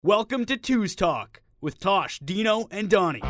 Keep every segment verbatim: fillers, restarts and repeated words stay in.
Welcome to Two's Talk with Tosh, Dino, and Donnie.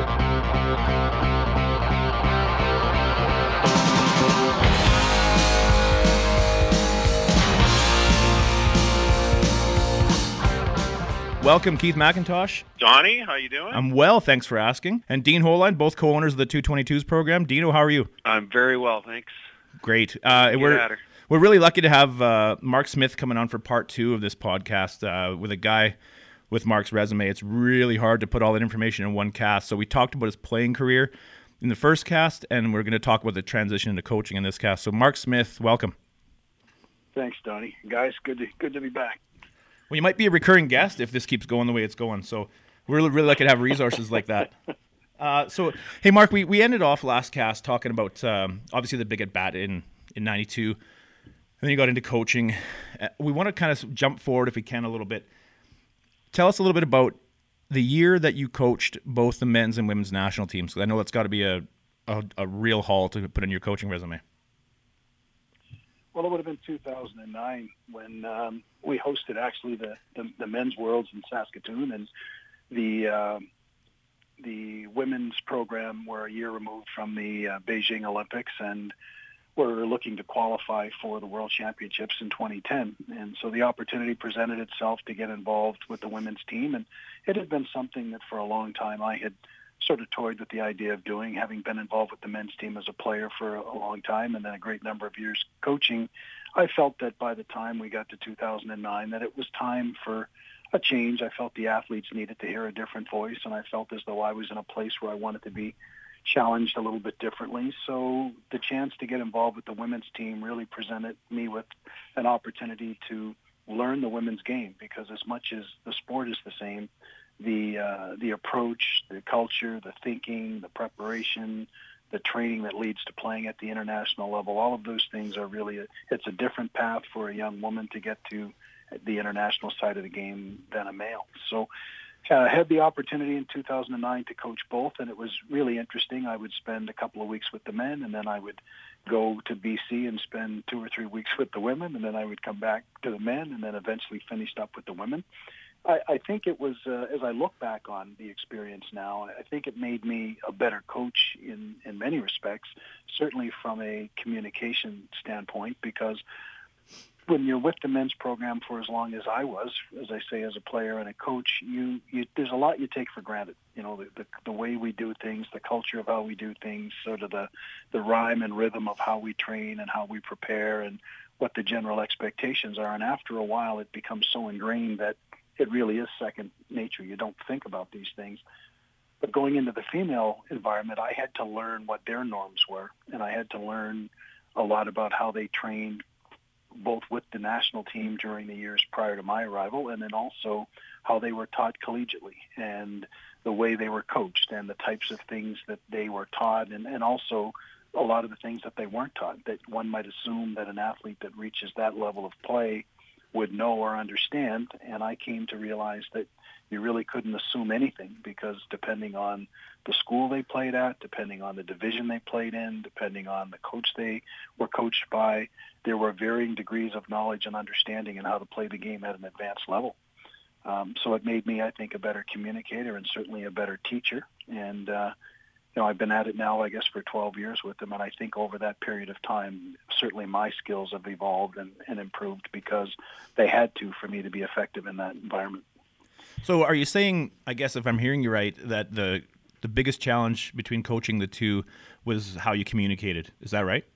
Welcome, Keith McIntosh. Donnie, how you doing? I'm well, thanks for asking. And Dean Holine, both co-owners of the two twenty-twos program. Dino, how are you? I'm very well, thanks. Great. Uh, Get we're at her. we're really lucky to have uh, Mark Smith coming on for part two of this podcast uh, with a guy with Mark's resume. It's really hard to put all that information in one cast. So we talked about his playing career in the first cast, and we're going to talk about the transition into coaching in this cast. So Mark Smith, welcome. Thanks, Donnie. Guys, good to good to be back. Well, you might be a recurring guest if this keeps going the way it's going. So we're really, really lucky to have resources like that. Uh, so, hey, Mark, we, we ended off last cast talking about, um, obviously, the big at-bat in, in ninety-two. And then you got into coaching. Uh, we want to kind of jump forward, if we can, a little bit. Tell us a little bit about the year that you coached both the men's and women's national teams. Because I know that's got to be a, a, a real haul to put in your coaching resume. Well, it would have been two thousand nine when um, we hosted actually the, the, the men's worlds in Saskatoon, and the uh, the women's program were a year removed from the uh, Beijing Olympics, and were looking to qualify for the World Championships in twenty ten. And so the opportunity presented itself to get involved with the women's team, and it had been something that for a long time I had sort of toyed with the idea of doing, having been involved with the men's team as a player for a long time and then a great number of years coaching. I felt that by the time we got to two thousand nine that it was time for a change. I felt the athletes needed to hear a different voice, and I felt as though I was in a place where I wanted to be challenged a little bit differently. So the chance to get involved with the women's team really presented me with an opportunity to learn the women's game, because as much as the sport is the same, the uh, the approach, the culture, the thinking, the preparation, the training that leads to playing at the international level, all of those things are really, a, it's a different path for a young woman to get to the international side of the game than a male. So uh, I had the opportunity in two thousand nine to coach both, and it was really interesting. I would spend a couple of weeks with the men, and then I would go to B C and spend two or three weeks with the women, and then I would come back to the men, and then eventually finished up with the women. I, I think it was, uh, as I look back on the experience now, I think it made me a better coach in, in many respects, certainly from a communication standpoint, because when you're with the men's program for as long as I was, as I say, as a player and a coach, you, you there's a lot you take for granted. You know, the, the the way we do things, the culture of how we do things, sort of the, the rhyme and rhythm of how we train and how we prepare and what the general expectations are. And after a while, it becomes so ingrained that it really is second nature. You don't think about these things. But going into the female environment, I had to learn what their norms were, and I had to learn a lot about how they trained both with the national team during the years prior to my arrival, and then also how they were taught collegiately and the way they were coached and the types of things that they were taught, and, and also a lot of the things that they weren't taught, that one might assume that an athlete that reaches that level of play would know or understand. And I came to realize that you really couldn't assume anything, because depending on the school they played at, depending on the division they played in, depending on the coach they were coached by, there were varying degrees of knowledge and understanding in how to play the game at an advanced level. Um, so it made me, I think, a better communicator and certainly a better teacher. And, uh, you know, I've been at it now, I guess, for twelve years with them, and I think over that period of time, certainly my skills have evolved and, and improved, because they had to for me to be effective in that environment. So are you saying, I guess if I'm hearing you right, that the the biggest challenge between coaching the two was how you communicated? Is that right?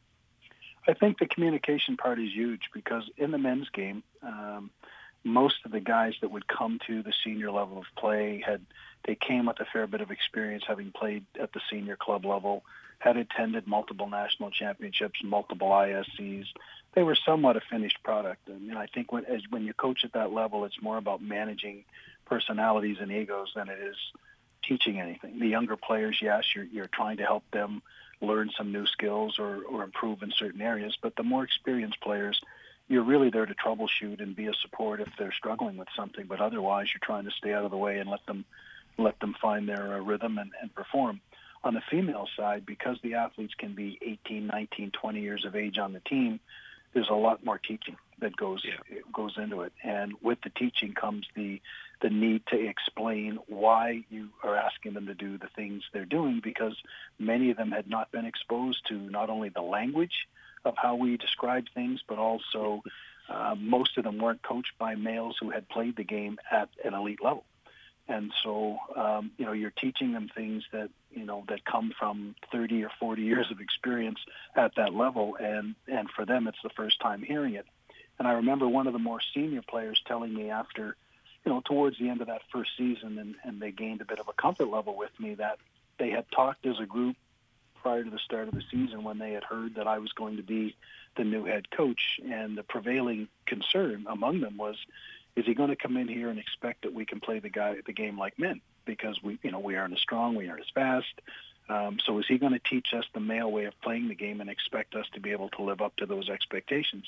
I think the communication part is huge, because in the men's game, um, most of the guys that would come to the senior level of play had they came with a fair bit of experience, having played at the senior club level, had attended multiple national championships, multiple I S Cs. They were somewhat a finished product. And I think when as when you coach at that level, it's more about managing personalities and egos than it is teaching anything. The younger players, yes, you're you're trying to help them learn some new skills or, or improve in certain areas. But the more experienced players, you're really there to troubleshoot and be a support if they're struggling with something. But otherwise, you're trying to stay out of the way and let them let them find their uh, rhythm and, and perform. On the female side, because the athletes can be eighteen, nineteen, twenty years of age on the team, there's a lot more teaching. that goes Yeah. goes into it. And with the teaching comes the the need to explain why you are asking them to do the things they're doing, because many of them had not been exposed to not only the language of how we describe things, but also uh, most of them weren't coached by males who had played the game at an elite level. And so, um, you know, you're teaching them things that, you know, that come from thirty or forty years of experience at that level. And, and for them, it's the first time hearing it. And I remember one of the more senior players telling me after, you know, towards the end of that first season, and, and they gained a bit of a comfort level with me, that they had talked as a group prior to the start of the season when they had heard that I was going to be the new head coach. And the prevailing concern among them was, is he going to come in here and expect that we can play the guy the game like men? Because we, you know, we aren't as strong, we aren't as fast. Um, so is he going to teach us the male way of playing the game and expect us to be able to live up to those expectations?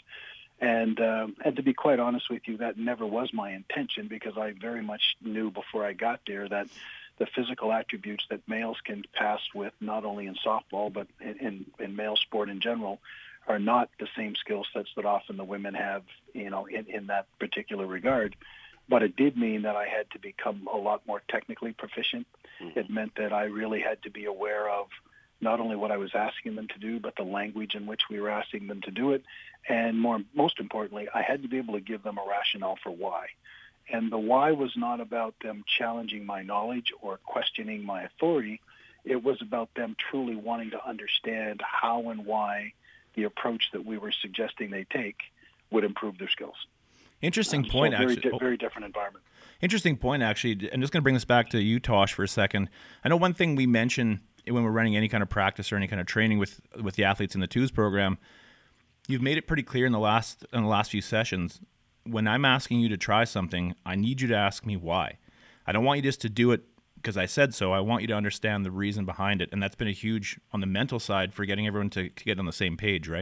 And um, and to be quite honest with you, that never was my intention, because I very much knew before I got there that the physical attributes that males can pass with, not only in softball but in, in, in male sport in general, are not the same skill sets that often the women have, you know, in, in that particular regard. But it did mean that I had to become a lot more technically proficient. Mm-hmm. It meant that I really had to be aware of not only what I was asking them to do, but the language in which we were asking them to do it. And more, most importantly, I had to be able to give them a rationale for why. And the why was not about them challenging my knowledge or questioning my authority. It was about them truly wanting to understand how and why the approach that we were suggesting they take would improve their skills. Interesting um, point, so very actually. Di- very different environment. Interesting point, actually. I'm just going to bring this back to you, Tosh, for a second. I know one thing we mention when we're running any kind of practice or any kind of training with with the athletes in the twos program, you've made it pretty clear in the last in the last few sessions, when I'm asking you to try something, I need you to ask me why. I don't want you just to do it because I said so. I want you to understand the reason behind it. And that's been a huge, on the mental side, for getting everyone to, to get on the same page, right?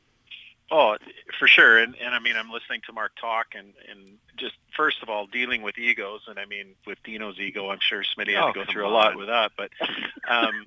Oh, for sure. And, and I mean, I'm listening to Mark talk, and, and just first of all, dealing with egos. And I mean, with Dino's ego, I'm sure Smitty had Oh, to go through on. a lot with that. But, um,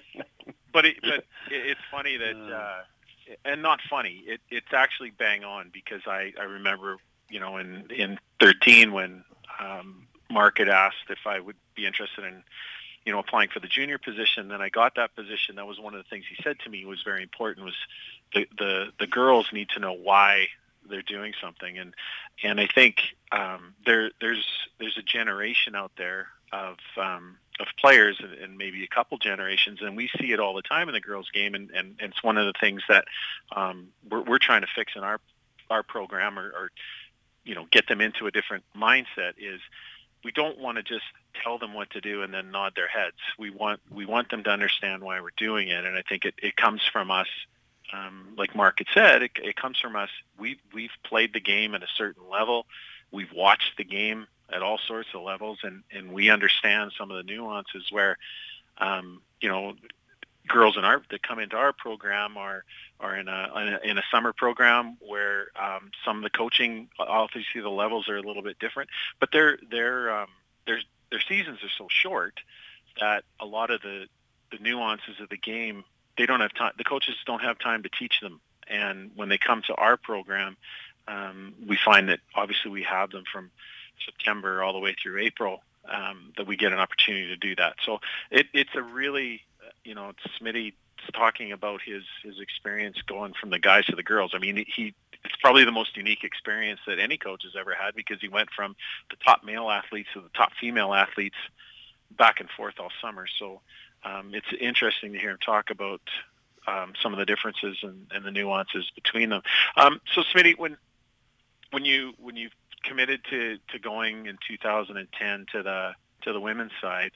but, it, but it's funny that, uh, and not funny, it, it's actually bang on, because I, I remember, you know, in, in thirteen when um, Mark had asked if I would be interested in, you know, applying for the junior position. Then I got that position. That was one of the things he said to me was very important, was the, the, the girls need to know why they're doing something. And, and I think um, there, there's, there's a generation out there of, um, of players, and, and maybe a couple generations, and we see it all the time in the girls' game. And, and, and it's one of the things that um, we're, we're trying to fix in our, our program, or, or, you know, get them into a different mindset, is we don't want to just tell them what to do and then nod their heads. We want we want them to understand why we're doing it, and I think it, it comes from us. Um, like Mark had said, it, it comes from us. We we've played the game at a certain level. We've watched the game at all sorts of levels, and, and we understand some of the nuances where, um, you know, girls in our that come into our program are are in a in a, in a summer program where um, some of the coaching, obviously the levels are a little bit different, but their their um, their their seasons are so short that a lot of the the nuances of the game, they don't have time. The coaches don't have time to teach them, and when they come to our program, um, we find that obviously we have them from September all the way through April, um, that we get an opportunity to do that. So it, it's a really, you know, Smitty talking about his, his experience going from the guys to the girls. I mean, he it's probably the most unique experience that any coach has ever had, because he went from the top male athletes to the top female athletes back and forth all summer. So um, it's interesting to hear him talk about um, some of the differences and, and the nuances between them. Um, so Smitty, when when you when you committed to, to going in two thousand ten to the to the women's side,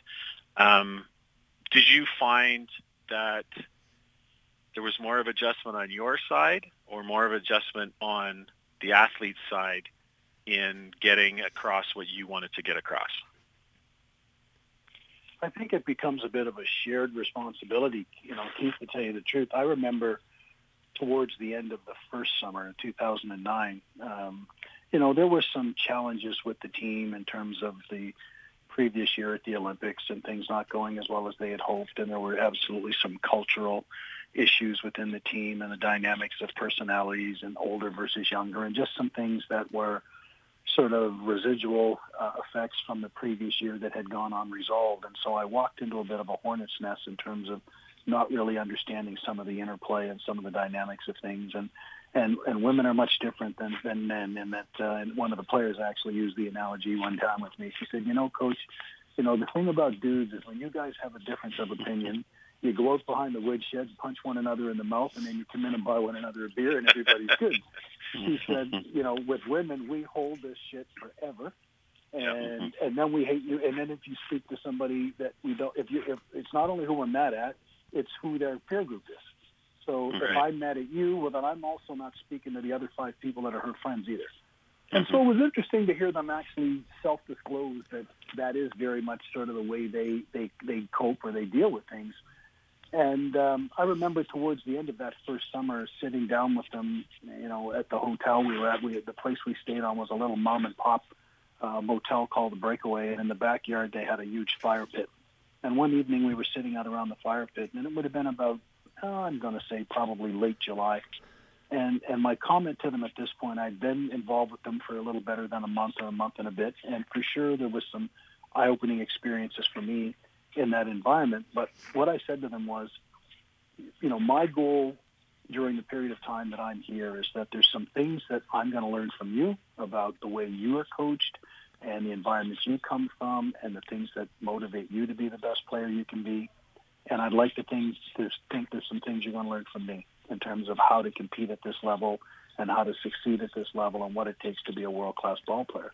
um, did you find that there was more of adjustment on your side, or more of adjustment on the athlete's side in getting across what you wanted to get across? I think it becomes a bit of a shared responsibility. You know, Keith, to tell you the truth, I remember towards the end of the first summer in two thousand nine, um, you know, there were some challenges with the team in terms of the previous year at the Olympics and things not going as well as they had hoped, and there were absolutely some cultural issues within the team and the dynamics of personalities and older versus younger, and just some things that were sort of residual uh, effects from the previous year that had gone unresolved. And so I walked into a bit of a hornet's nest in terms of not really understanding some of the interplay and some of the dynamics of things. And and, and women are much different than, than men, in that uh, and one of the players actually used the analogy one time with me. She said, you know, Coach, you know, the thing about dudes is when you guys have a difference of opinion, you go out behind the woodshed, punch one another in the mouth, and then you come in and buy one another a beer, and everybody's good. She said, you know, with women, we hold this shit forever, and and then we hate you. And then if you speak to somebody that we don't, if you, if it's not only who we're mad at, it's who their peer group is. So right. if I'm mad at you, well, then I'm also not speaking to the other five people that are her friends either. And so it was interesting to hear them actually self-disclose that that is very much sort of the way they, they, they cope or they deal with things. And um, I remember towards the end of that first summer sitting down with them, you know, at the hotel we were at. We, the place we stayed on was a little mom-and-pop uh, motel called the Breakaway, and in the backyard they had a huge fire pit. And one evening we were sitting out around the fire pit, and it would have been about, oh, I'm going to say probably late July. And and my comment to them at this point, I'd been involved with them for a little better than a month or a month and a bit, and for sure there was some eye-opening experiences for me in that environment. But what I said to them was, you know, my goal during the period of time that I'm here is that there's some things that I'm going to learn from you about the way you are coached and the environments you come from and the things that motivate you to be the best player you can be. And I'd like to think, to think there's some things you're going to learn from me in terms of how to compete at this level and how to succeed at this level and what it takes to be a world-class ball player.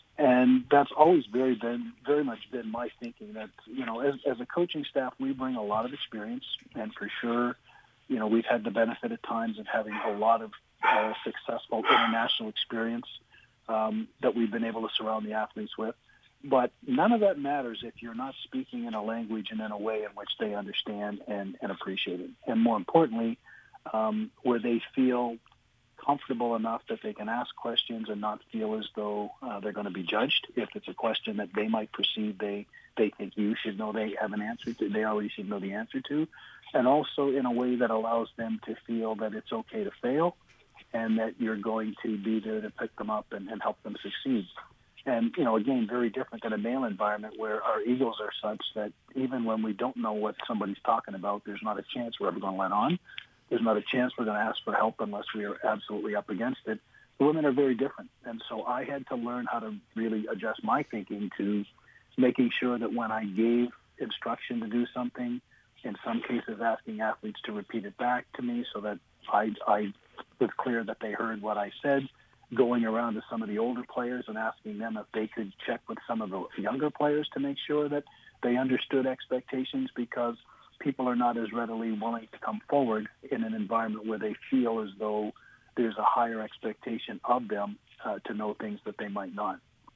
And that's always very been very much been my thinking that, you know, as, as a coaching staff, we bring a lot of experience, and for sure, you know, we've had the benefit at times of having a lot of uh, successful international experience um, that we've been able to surround the athletes with. But none of that matters if you're not speaking in a language and in a way in which they understand and, and appreciate it. And more importantly, um, where they feel comfortable enough that they can ask questions and not feel as though uh, they're going to be judged. If it's a question that they might perceive they, they think you should know they have an answer to, they already should know the answer to. And also in a way that allows them to feel that it's okay to fail and that you're going to be there to pick them up and, and help them succeed. And, you know, again, very different than a male environment where our egos are such that even when we don't know what somebody's talking about, there's not a chance we're ever going to let on. There's not a chance we're going to ask for help unless we are absolutely up against it. The women are very different. And so I had to learn how to really adjust my thinking to making sure that when I gave instruction to do something, in some cases asking athletes to repeat it back to me so that I, I was clear that they heard what I said, going around to some of the older players and asking them if they could check with some of the younger players to make sure that they understood expectations, because people are not as readily willing to come forward in an environment where they feel as though there's a higher expectation of them uh, to know things that they might not.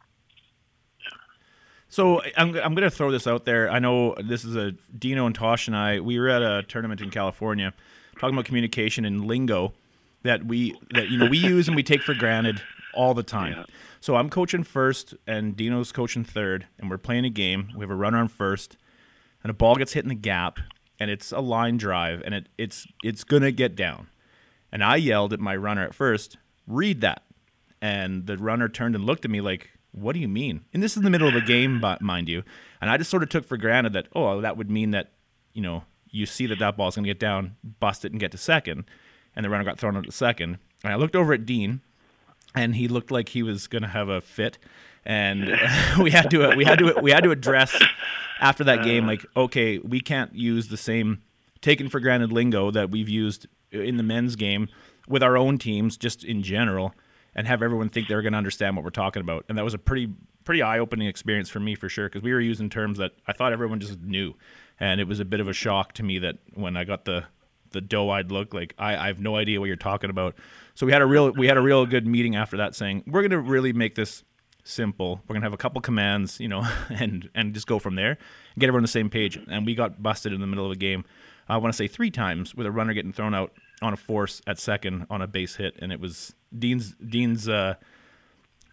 So I'm I'm going to throw this out there. I know this is a Dino and Tosh and I. We were at a tournament in California talking about communication and lingo that we that you know we use and we take for granted all the time. Yeah. So I'm coaching first and Dino's coaching third, and we're playing a game. We have a runner on first, and a ball gets hit in the gap, and it's a line drive, and it it's it's gonna get down. And I yelled at my runner at first, "Read that!" And the runner turned and looked at me like, "What do you mean?" And this is in the middle of a game, mind you. And I just sort of took for granted that, oh, that would mean that, you know, you see that that ball's gonna get down, bust it, and get to second. And the runner got thrown out to second. And I looked over at Dean, and he looked like he was going to have a fit. And we had to we had to we had to address after that game, like, okay, we can't use the same taken for granted lingo that we've used in the men's game with our own teams, just in general, and have everyone think they're going to understand what we're talking about. And that was a pretty pretty eye-opening experience for me, for sure, because we were using terms that I thought everyone just knew, and it was a bit of a shock to me that when I got the the doe-eyed look, like I, I have no idea what you're talking about. So we had a real we had a real good meeting after that, saying we're going to really make this simple. We're going to have a couple commands, you know, and and just go from there and get everyone on the same page. And we got busted in the middle of a game. I want to say three times with a runner getting thrown out on a force at second on a base hit, and it was Dean's Dean's uh,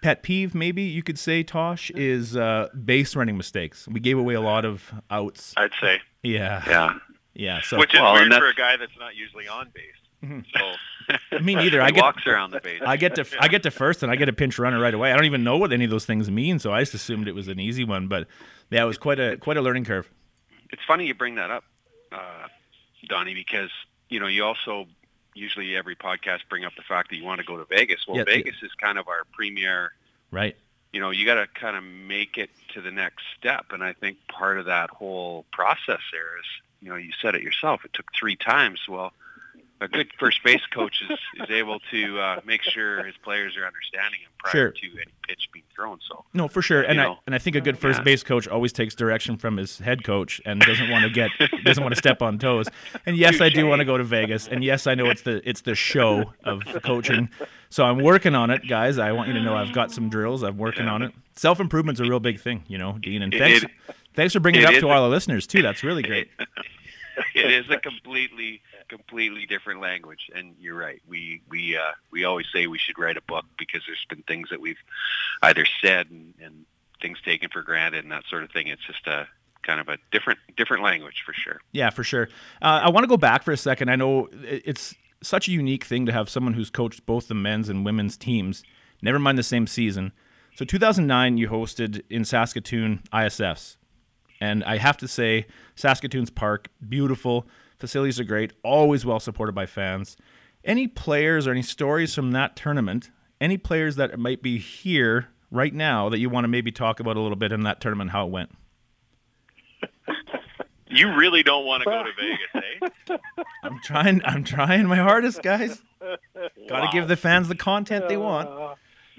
pet peeve, maybe you could say, Tosh, is uh, base running mistakes. We gave away a lot of outs. I'd say. Yeah. Yeah. Yeah. So, Which is well, weird and for a guy that's not usually on base. Mm-hmm. So me neither. He I get walks around the base. I get to I get to first, and I get a pinch runner right away. I don't even know what any of those things mean, so I just assumed it was an easy one. But yeah, it was quite a quite a learning curve. It's funny you bring that up, uh, Donnie, because you know you also usually every podcast bring up the fact that you want to go to Vegas. Well, Yeah, Vegas is kind of our premier. Right. You know, you got to kind of make it to the next step, and I think part of that whole process there is, you know, you said it yourself. It took three times. Well, a good first base coach is, is able to uh, make sure his players are understanding him prior Sure. to any pitch being thrown. So No, for sure. And You I know. and I think a good first Yeah. base coach always takes direction from his head coach and doesn't want to get doesn't want to step on toes. And yes, I do want to go to Vegas. And yes, I know it's the it's the show of coaching. So I'm working on it, guys. I want you to know I've got some drills. I'm working on it. Self improvement's a real big thing, you know, Dean. And It- thanks it- thanks for bringing it it up is to a- all the listeners too. That's really great. it is a completely, completely different language. And you're right. We we uh, we always say we should write a book because there's been things that we've either said and, and things taken for granted and that sort of thing. It's just a kind of a different different language for sure. Yeah, for sure. Uh, I want to go back for a second. I know it- it's such a unique thing to have someone who's coached both the men's and women's teams, never mind the same season. So two thousand nine, you hosted in Saskatoon I S Fs. And I have to say, Saskatoon's park, beautiful. Facilities are great, always well supported by fans. Any players or any stories from that tournament, any players that might be here right now that you want to maybe talk about a little bit in that tournament, how it went? you really don't want to go to Vegas, eh? I'm trying. I'm trying my hardest, guys. Got to give the fans the content they want. Uh,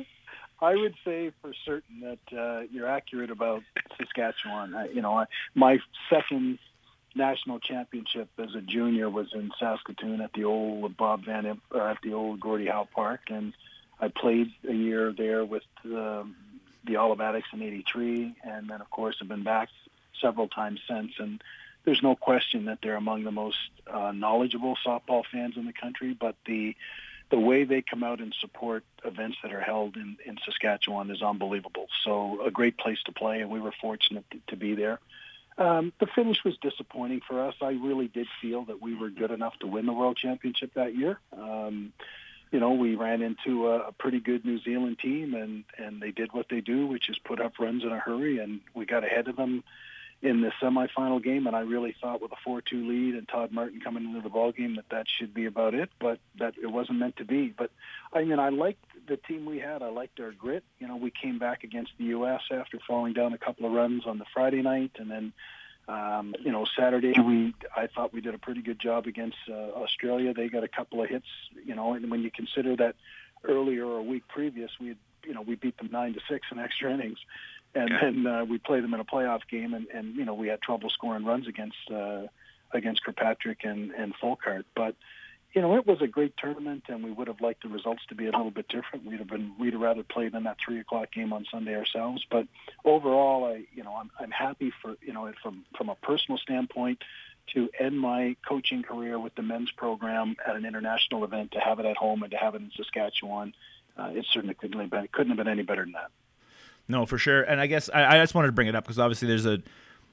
I would say for certain that uh, you're accurate about Saskatchewan. I, you know, I, my second national championship as a junior was in Saskatoon at the old Bob Van Imp, or at the old Gordie Howe Park, and I played a year there with um, the All-O-Matics in eighty-three, and then of course I've been back several times since. And there's no question that they're among the most uh, knowledgeable softball fans in the country, but the the way they come out and support events that are held in, in Saskatchewan is unbelievable. So a great place to play, and we were fortunate to, to be there. Um, the finish was disappointing for us. I really did feel that we were good enough to win the World Championship that year. Um, you know, we ran into a, a pretty good New Zealand team, and, and they did what they do, which is put up runs in a hurry, and we got ahead of them in the semifinal game, and I really thought with a four two lead and Todd Martin coming into the ball game that that should be about it, but that it wasn't meant to be. But I mean, I liked the team we had. I liked our grit. You know, we came back against the U S after falling down a couple of runs on the Friday night, and then um, you know, Saturday we I thought we did a pretty good job against uh, Australia. They got a couple of hits. You know, and when you consider that earlier or a week previous we had, you know, we beat them nine to six in extra innings. And Okay. then uh, we played them in a playoff game, and, and you know we had trouble scoring runs against uh, against Kirkpatrick and and Folkart. But you know it was a great tournament, and we would have liked the results to be a little bit different. We'd have been we'd have rather played in that three o'clock game on Sunday ourselves. But overall, I you know I'm I'm happy for you know from from a personal standpoint to end my coaching career with the men's program at an international event, to have it at home and to have it in Saskatchewan. Uh, it certainly couldn't have been couldn't have been any better than that. No, for sure. And I guess I, I just wanted to bring it up because obviously there's a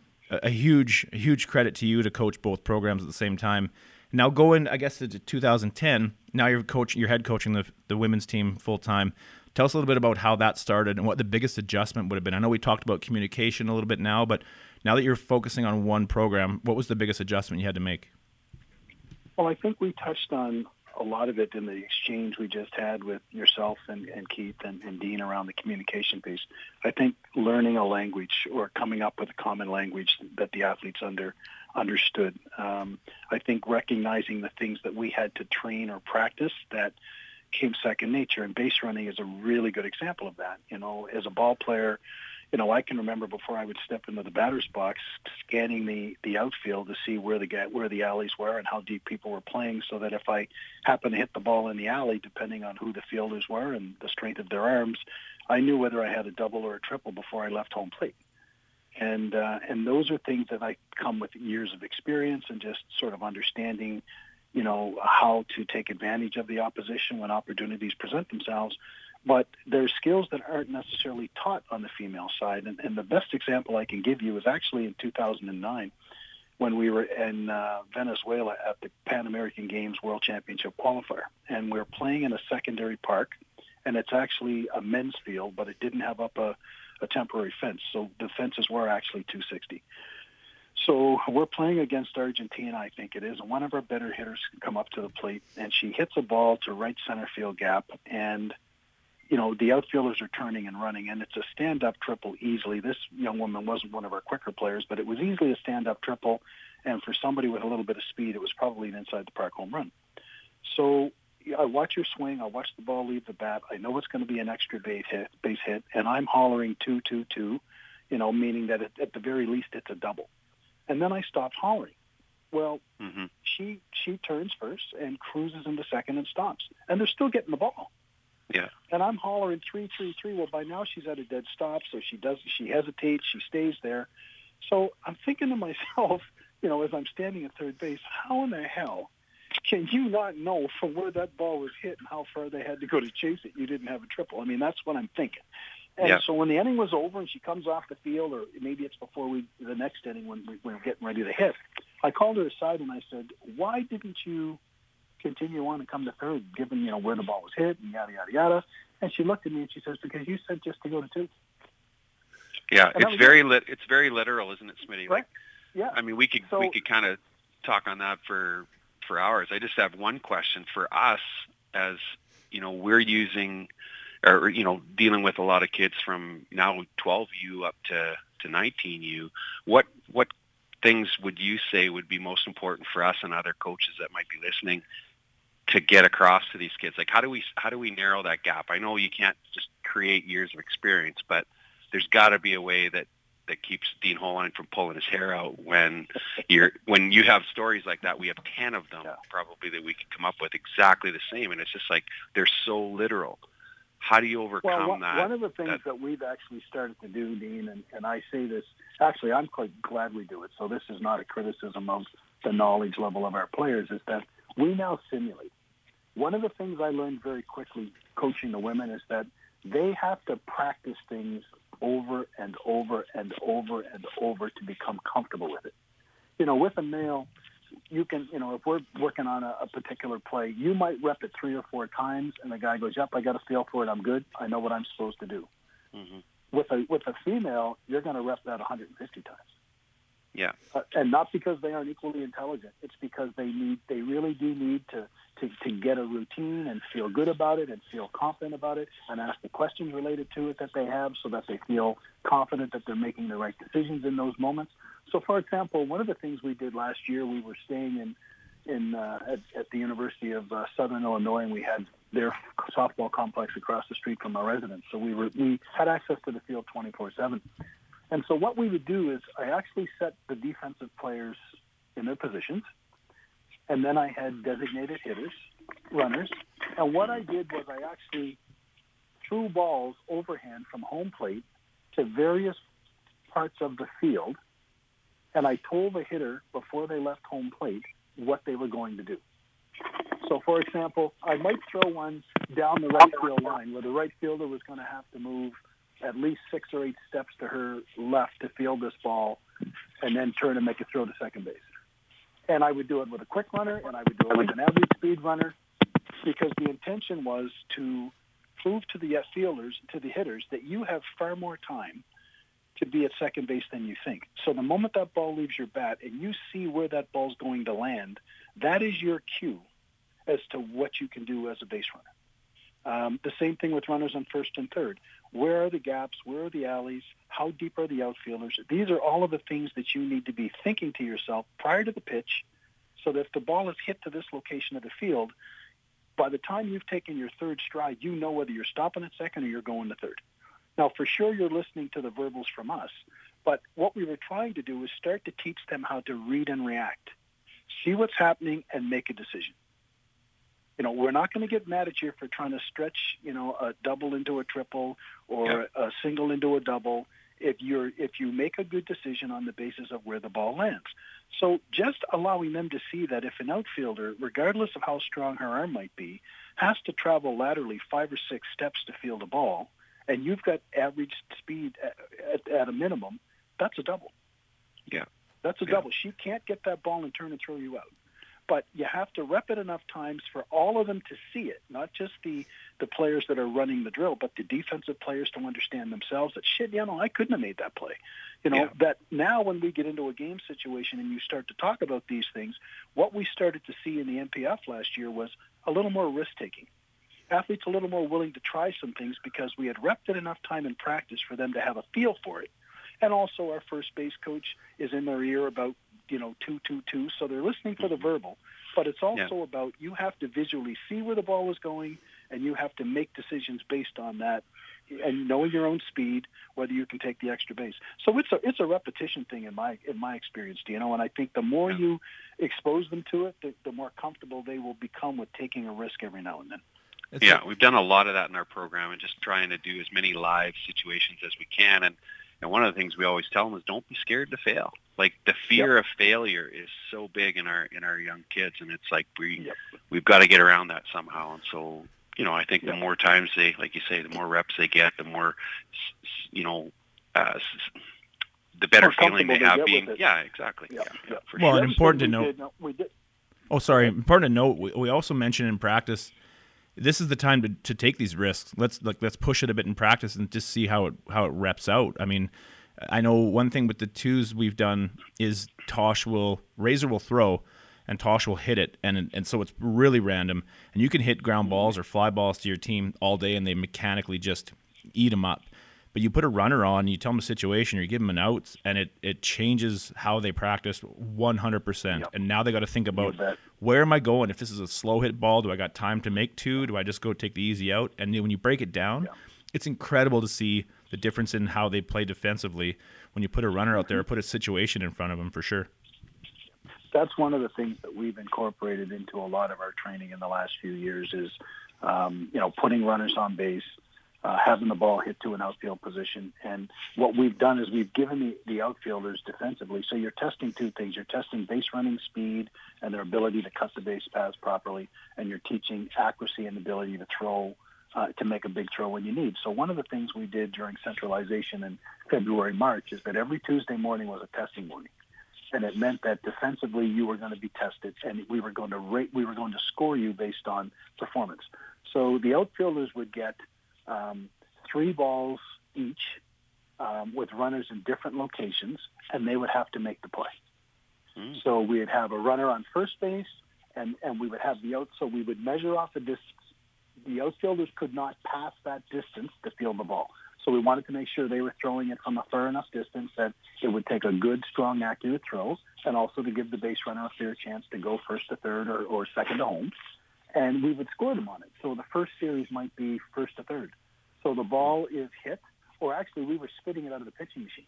a huge a huge credit to you to coach both programs at the same time. Now going, I guess, to two thousand ten, now you're coaching, you're head coaching the the women's team full time. Tell us a little bit about how that started and what the biggest adjustment would have been. I know we talked about communication a little bit now, but now that you're focusing on one program, what was the biggest adjustment you had to make? Well, I think we touched on a lot of it in the exchange we just had with yourself and, and Keith and, and Dean around the communication piece. I think learning a language or coming up with a common language that the athletes under understood. Um, I think recognizing the things that we had to train or practice that came second nature, and base running is a really good example of that. You know, as a ball player, you know, I can remember before I would step into the batter's box, scanning the, the outfield to see where the where the alleys were and how deep people were playing, so that if I happened to hit the ball in the alley, depending on who the fielders were and the strength of their arms, I knew whether I had a double or a triple before I left home plate. And uh, and those are things that I come with years of experience and just sort of understanding, you know, how to take advantage of the opposition when opportunities present themselves. But there's skills that aren't necessarily taught on the female side. And, and the best example I can give you is actually in two thousand nine when we were in uh, Venezuela at the Pan American Games World Championship qualifier. And we were playing in a secondary park, and it's actually a men's field, but it didn't have up a, a temporary fence. So the fences were actually two sixty. So we're playing against Argentina, I think it is, and one of our better hitters come up to the plate, and she hits a ball to right center field gap, and you know, the outfielders are turning and running, and it's a stand-up triple easily. This young woman wasn't one of our quicker players, but it was easily a stand-up triple, and for somebody with a little bit of speed, it was probably an inside-the-park home run. So I watch her swing. I watch the ball leave the bat. I know it's going to be an extra base hit, base hit, and I'm hollering two, two, two, you know, meaning that at, at the very least it's a double. And then I stopped hollering. Well, mm-hmm. she she turns first and cruises into second and stops, and they're still getting the ball. Yeah. And I'm hollering three, three, three. Well, by now she's at a dead stop, so she does. She hesitates. She stays there. So I'm thinking to myself, you know, as I'm standing at third base, how in the hell can you not know from where that ball was hit and how far they had to go to chase it? You didn't have a triple. I mean, that's what I'm thinking. And yeah. so when the inning was over and she comes off the field, or maybe it's before we the next inning when we, we're getting ready to hit, I called her aside and I said, "Why didn't you continue on and come to third, given, you know, where the ball was hit and yada, yada, yada?" And she looked at me and she says, "Because you said just to go to two." Yeah, and it's very lit. It's very literal, isn't it, Smitty? Right. Like, yeah. I mean, we could so, we could kind of talk on that for for hours. I just have one question for us, as you know, we're using, or you know, dealing with a lot of kids from now twelve U up to to nineteen U. What what things would you say would be most important for us and other coaches that might be listening to get across to these kids? Like, how do we how do we narrow that gap? I know you can't just create years of experience, but there's got to be a way that, that keeps Dean Holline from pulling his hair out when you're when you have stories like that. We have ten of them, yeah. probably, that we could come up with exactly the same, and it's just like they're so literal. How do you overcome well, one, that? One of the things that, that we've actually started to do, Dean, and, and I say this, actually I'm quite glad we do it, so this is not a criticism of the knowledge level of our players, is that we now simulate. One of the things I learned very quickly coaching the women is that they have to practice things over and over and over and over to become comfortable with it. You know, with a male, you can, you know, if we're working on a, a particular play, you might rep it three or four times, and the guy goes, "Yep, I got a feel for it. I'm good. I know what I'm supposed to do." Mm-hmm. With a with a female, you're going to rep that one hundred fifty times. Yeah, uh, and not because they aren't equally intelligent. It's because they need, they really do need to, to, to get a routine and feel good about it and feel confident about it and ask the questions related to it that they have, so that they feel confident that they're making the right decisions in those moments. So, for example, one of the things we did last year, we were staying in in uh, at, at the University of uh, Southern Illinois, and we had their softball complex across the street from our residence. So we were we had access to the field twenty-four seven. And so what we would do is I actually set the defensive players in their positions, and then I had designated hitters, runners, and what I did was I actually threw balls overhand from home plate to various parts of the field, and I told the hitter before they left home plate what they were going to do. So, for example, I might throw one down the right field line where the right fielder was going to have to move at least six or eight steps to her left to field this ball, and then turn and make a throw to second base. And I would do it with a quick runner, and I would do it with an average speed runner, because the intention was to prove to the fielders, to the hitters, that you have far more time to be at second base than you think. So the moment that ball leaves your bat and you see where that ball's going to land, that is your cue as to what you can do as a base runner. Um, the same thing with runners on first and third. Where are the gaps? Where are the alleys? How deep are the outfielders? These are all of the things that you need to be thinking to yourself prior to the pitch, so that if the ball is hit to this location of the field, by the time you've taken your third stride, you know whether you're stopping at second or you're going to third. Now, for sure, you're listening to the verbals from us, but what we were trying to do is start to teach them how to read and react, see what's happening, and make a decision. You know, we're not going to get mad at you for trying to stretch, you know, a double into a triple or yeah. a single into a double. if you're if you make a good decision on the basis of where the ball lands. So just allowing them to see that if an outfielder, regardless of how strong her arm might be, has to travel laterally five or six steps to field a ball, and you've got average speed at, at, at a minimum, that's a double. Yeah. That's a yeah. double. She can't get that ball and turn and throw you out. But you have to rep it enough times for all of them to see it, not just the, the players that are running the drill, but the defensive players to understand themselves that, shit, you know, I couldn't have made that play. You know, yeah. that now when we get into a game situation and you start to talk about these things, what we started to see in the N P F last year was a little more risk-taking. Athletes a little more willing to try some things because we had repped it enough time in practice for them to have a feel for it. And also our first base coach is in their ear about, you know, two, two, two. So they're listening for the verbal, but it's also yeah. about you have to visually see where the ball is going, and you have to make decisions based on that, and knowing your own speed, whether you can take the extra base. So it's a it's a repetition thing in my in my experience, you know. And I think the more yeah. you expose them to it, the, the more comfortable they will become with taking a risk every now and then. It's yeah, like, we've done a lot of that in our program, and just trying to do as many live situations as we can. And And one of the things we always tell them is don't be scared to fail. Like the fear yep. of failure is so big in our in our young kids, and it's like we yep. we've got to get around that somehow. And so, you know, I think yep. the more times they, like you say, the more reps they get, the more, you know, uh, the better More feeling they they have get being. with it. Yeah, exactly. Yep. Yeah, Yep. for well, sure. and important to we note. Did, no, we did. Oh, sorry. Important to note. We, we also mentioned in practice, this is the time to, to take these risks. Let's like let's push it a bit in practice and just see how it how it reps out. I mean, I know one thing with the twos we've done is Tosh will Razor will throw, and Tosh will hit it, and and so it's really random. And you can hit ground balls or fly balls to your team all day, and they mechanically just eat them up. But you put a runner on, you tell them a situation, or you give them an out, and it, it changes how they practice one hundred percent. Yep. And now they got to think about, You bet. where am I going? If this is a slow hit ball, do I got time to make two? Do I just go take the easy out? And then when you break it down, Yeah. it's incredible to see the difference in how they play defensively when you put a runner out there or put a situation in front of them, for sure. That's one of the things that we've incorporated into a lot of our training in the last few years is, um, you know, putting runners on base, uh, having the ball hit to an outfield position. And what we've done is we've given the, the outfielders defensively. So you're testing two things. You're testing base running speed and their ability to cut the base paths properly, and you're teaching accuracy and ability to throw, uh, to make a big throw when you need. So one of the things we did during centralization in February, March is that every Tuesday morning was a testing morning. And it meant that defensively you were going to be tested, and we were going to rate, we were going to score you based on performance. So the outfielders would get um, three balls each um, with runners in different locations, and they would have to make the play. Mm. So we'd have a runner on first base, and, and we would have the out. So we would measure off the distance. The outfielders could not pass that distance to field the ball. So we wanted to make sure they were throwing it from a far enough distance that it would take a good, strong, accurate throw, and also to give the base runner a fair chance to go first to third or, or second to home. And we would score them on it. So the first series might be first to third. So the ball is hit, or actually we were spitting it out of the pitching machine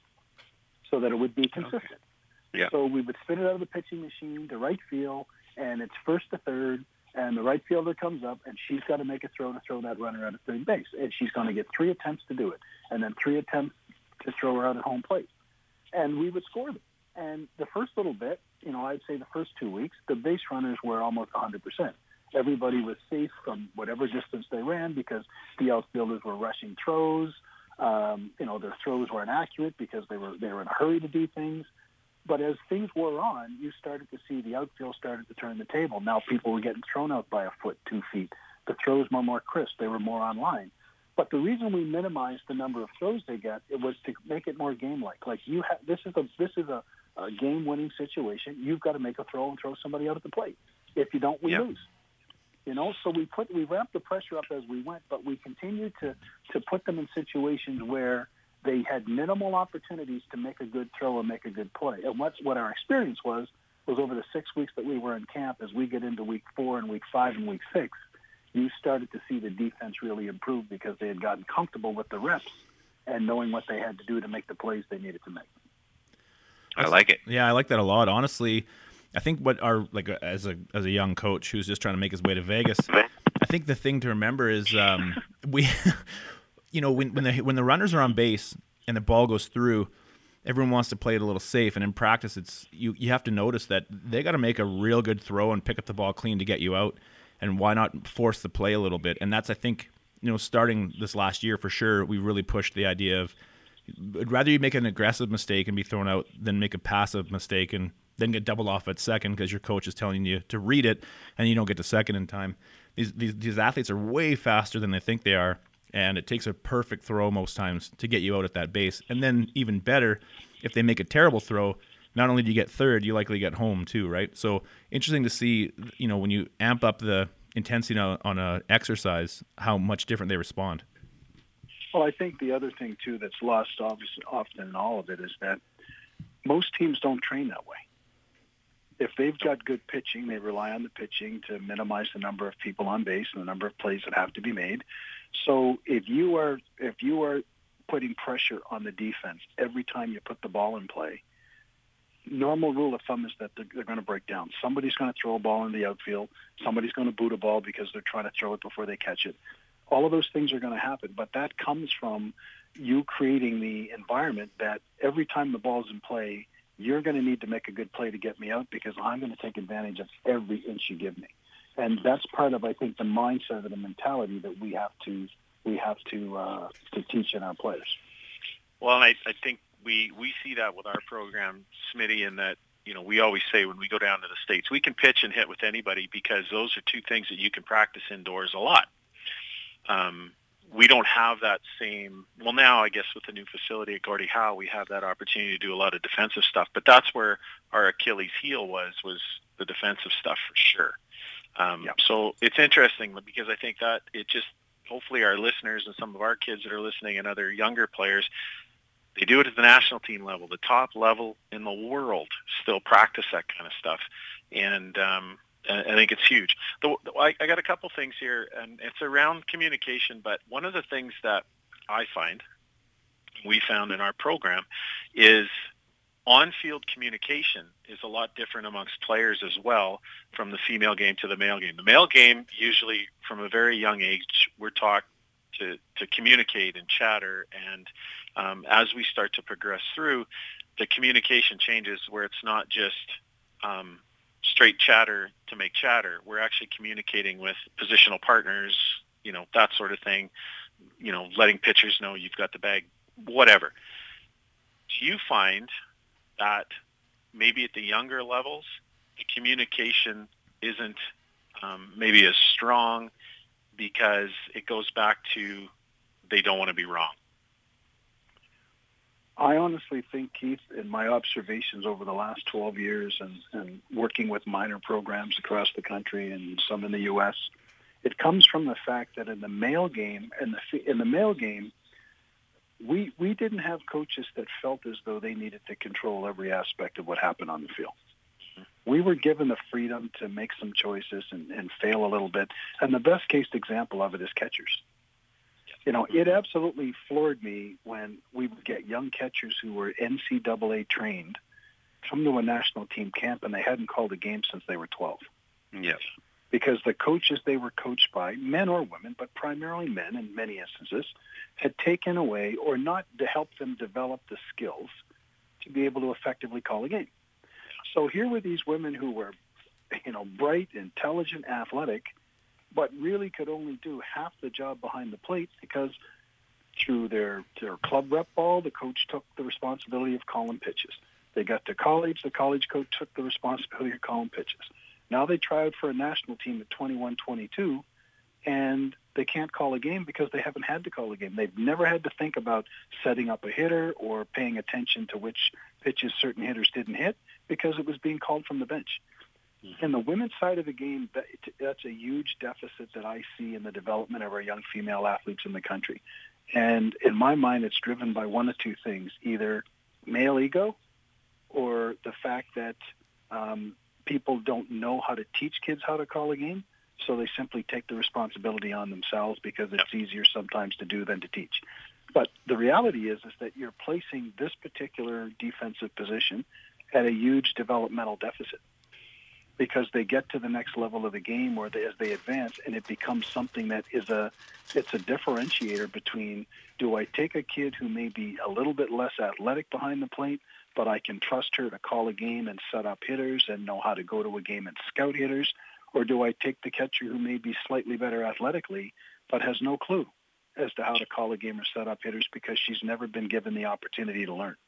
so that it would be consistent. Okay. Yeah. So we would spit it out of the pitching machine to right field, and it's first to third. And the right fielder comes up, and she's got to make a throw to throw that runner out of third base. And she's going to get three attempts to do it, and then three attempts to throw her out at home plate. And we would score them. And the first little bit, you know, I'd say the first two weeks, the base runners were almost one hundred percent. Everybody was safe from whatever distance they ran because the outfielders were rushing throws. Um, you know, their throws were inaccurate because they were they were in a hurry to do things. But as things wore on, you started to see the outfield started to turn the table. Now people were getting thrown out by a foot, two feet. The throws were more crisp. They were more on line. But the reason we minimized the number of throws they got, it was to make it more game-like. Like you have, this is a this is a, a game-winning situation. You've got to make a throw and throw somebody out at the plate. If you don't, we yep. lose. You know, so we put we ramped the pressure up as we went, but we continued to to put them in situations where they had minimal opportunities to make a good throw or make a good play. And what what our experience was, was over the six weeks that we were in camp, as we get into week four and week five and week six, you started to see the defense really improve because they had gotten comfortable with the reps and knowing what they had to do to make the plays they needed to make. I like it. Yeah, I like that a lot. Honestly, I think what our, like as a as a young coach who's just trying to make his way to Vegas, I think the thing to remember is um, we... You know, when when the when the runners are on base, and the ball goes through, everyone wants to play it a little safe. And in practice, it's you, you have to notice that they got to make a real good throw and pick up the ball clean to get you out. And why not force the play a little bit? And that's, I think, you know, starting this last year for sure, we really pushed the idea of I'd rather you make an aggressive mistake and be thrown out than make a passive mistake and then get doubled off at second because your coach is telling you to read it and you don't get to second in time. These, these these athletes are way faster than they think they are, and it takes a perfect throw most times to get you out at that base. And then even better, if they make a terrible throw, not only do you get third, you likely get home too, right? So interesting to see, you know, when you amp up the intensity on, on a exercise, how much different they respond. Well, I think the other thing, too, that's lost obviously often in all of it is that most teams don't train that way. If they've got good pitching, they rely on the pitching to minimize the number of people on base and the number of plays that have to be made. So if you are if you are putting pressure on the defense every time you put the ball in play, normal rule of thumb is that they're, they're going to break down. Somebody's going to throw a ball in the outfield. Somebody's going to boot a ball because they're trying to throw it before they catch it. All of those things are going to happen, but that comes from you creating the environment that every time the ball's in play, you're going to need to make a good play to get me out because I'm going to take advantage of every inch you give me. And that's part of, I think, the mindset or the mentality that we have to we have to uh, to teach in our players. Well, and I, I think we, we see that with our program, Smitty, in that, you know, we always say when we go down to the States, we can pitch and hit with anybody because those are two things that you can practice indoors a lot. Um, we don't have that same, well, now I guess with the new facility at Gordie Howe, we have that opportunity to do a lot of defensive stuff, but that's where our Achilles heel was, was the defensive stuff for sure. Um, yep. So it's interesting because I think that it just, hopefully our listeners and some of our kids that are listening and other younger players, they do it at the national team level, the top level in the world, still practice that kind of stuff. And, um, I think it's huge. The, the, I, I got a couple things here, and it's around communication, but one of the things that I find, we found in our program, is on-field communication is a lot different amongst players as well from the female game to the male game. The male game, usually from a very young age, we're taught to, to communicate and chatter, and um, as we start to progress through, the communication changes where it's not just um, – straight chatter to make chatter. We're actually communicating with positional partners, you know, that sort of thing, you know, letting pitchers know you've got the bag, whatever. Do you find that maybe at the younger levels, the communication isn't um, maybe as strong because it goes back to they don't want to be wrong? I honestly think, Keith, in my observations over the last twelve years and, and working with minor programs across the country and some in the U S, it comes from the fact that in the male game, in the in the male game, we we didn't have coaches that felt as though they needed to control every aspect of what happened on the field. We were given the freedom to make some choices and, and fail a little bit. And the best case example of it is catchers. You know, it absolutely floored me when we would get young catchers who were N C double A trained come to a national team camp and they hadn't called a game since they were twelve. Yes. Because the coaches they were coached by, men or women, but primarily men in many instances, had taken away or not to help them develop the skills to be able to effectively call a game. So here were these women who were, you know, bright, intelligent, athletic, but really could only do half the job behind the plate because through their, their club rep ball, the coach took the responsibility of calling pitches. They got to college, the college coach took the responsibility of calling pitches. Now they try out for a national team at twenty-one, twenty-two, and they can't call a game because they haven't had to call a game. They've never had to think about setting up a hitter or paying attention to which pitches certain hitters didn't hit because it was being called from the bench. In the women's side of the game, that, that's a huge deficit that I see in the development of our young female athletes in the country. And in my mind, it's driven by one of two things, either male ego or the fact that um, people don't know how to teach kids how to call a game, so they simply take the responsibility on themselves because it's easier sometimes to do than to teach. But the reality is, is that you're placing this particular defensive position at a huge developmental deficit. because they get to the next level of the game or they, as they advance, and it becomes something that is a, it's a differentiator between, do I take a kid who may be a little bit less athletic behind the plate, but I can trust her to call a game and set up hitters and know how to go to a game and scout hitters, or do I take the catcher who may be slightly better athletically, but has no clue as to how to call a game or set up hitters because she's never been given the opportunity to learn?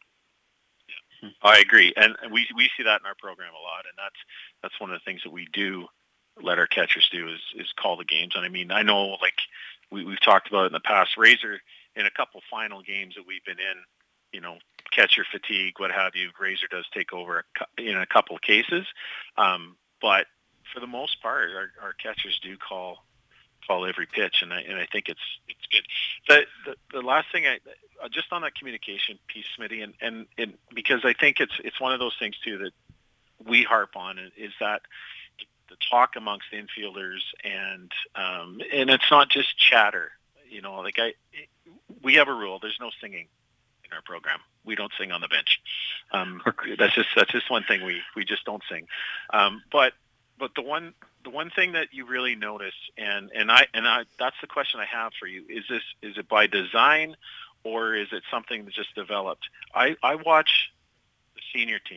I agree, and we we see that in our program a lot, and that's that's one of the things that we do let our catchers do is is call the games. And I mean, I know like we we've talked about it in the past. Razor in a couple final games that we've been in, you know, catcher fatigue, what have you. Razor does take over in a couple of cases, um, but for the most part, our, our catchers do call call every pitch, and I and I think it's it's good. The the, the last thing I just on that communication piece, Smitty, and, and and because I think it's it's one of those things too that we harp on is that the talk amongst the infielders and um, and it's not just chatter. You know, like I we have a rule. There's no singing in our program. We don't sing on the bench. Um, that's just that's just one thing we we just don't sing. Um, but but the one. The one thing that you really notice, and, and I and I that's the question I have for you, is this is it by design or is it something that just developed? I, I watch the senior team,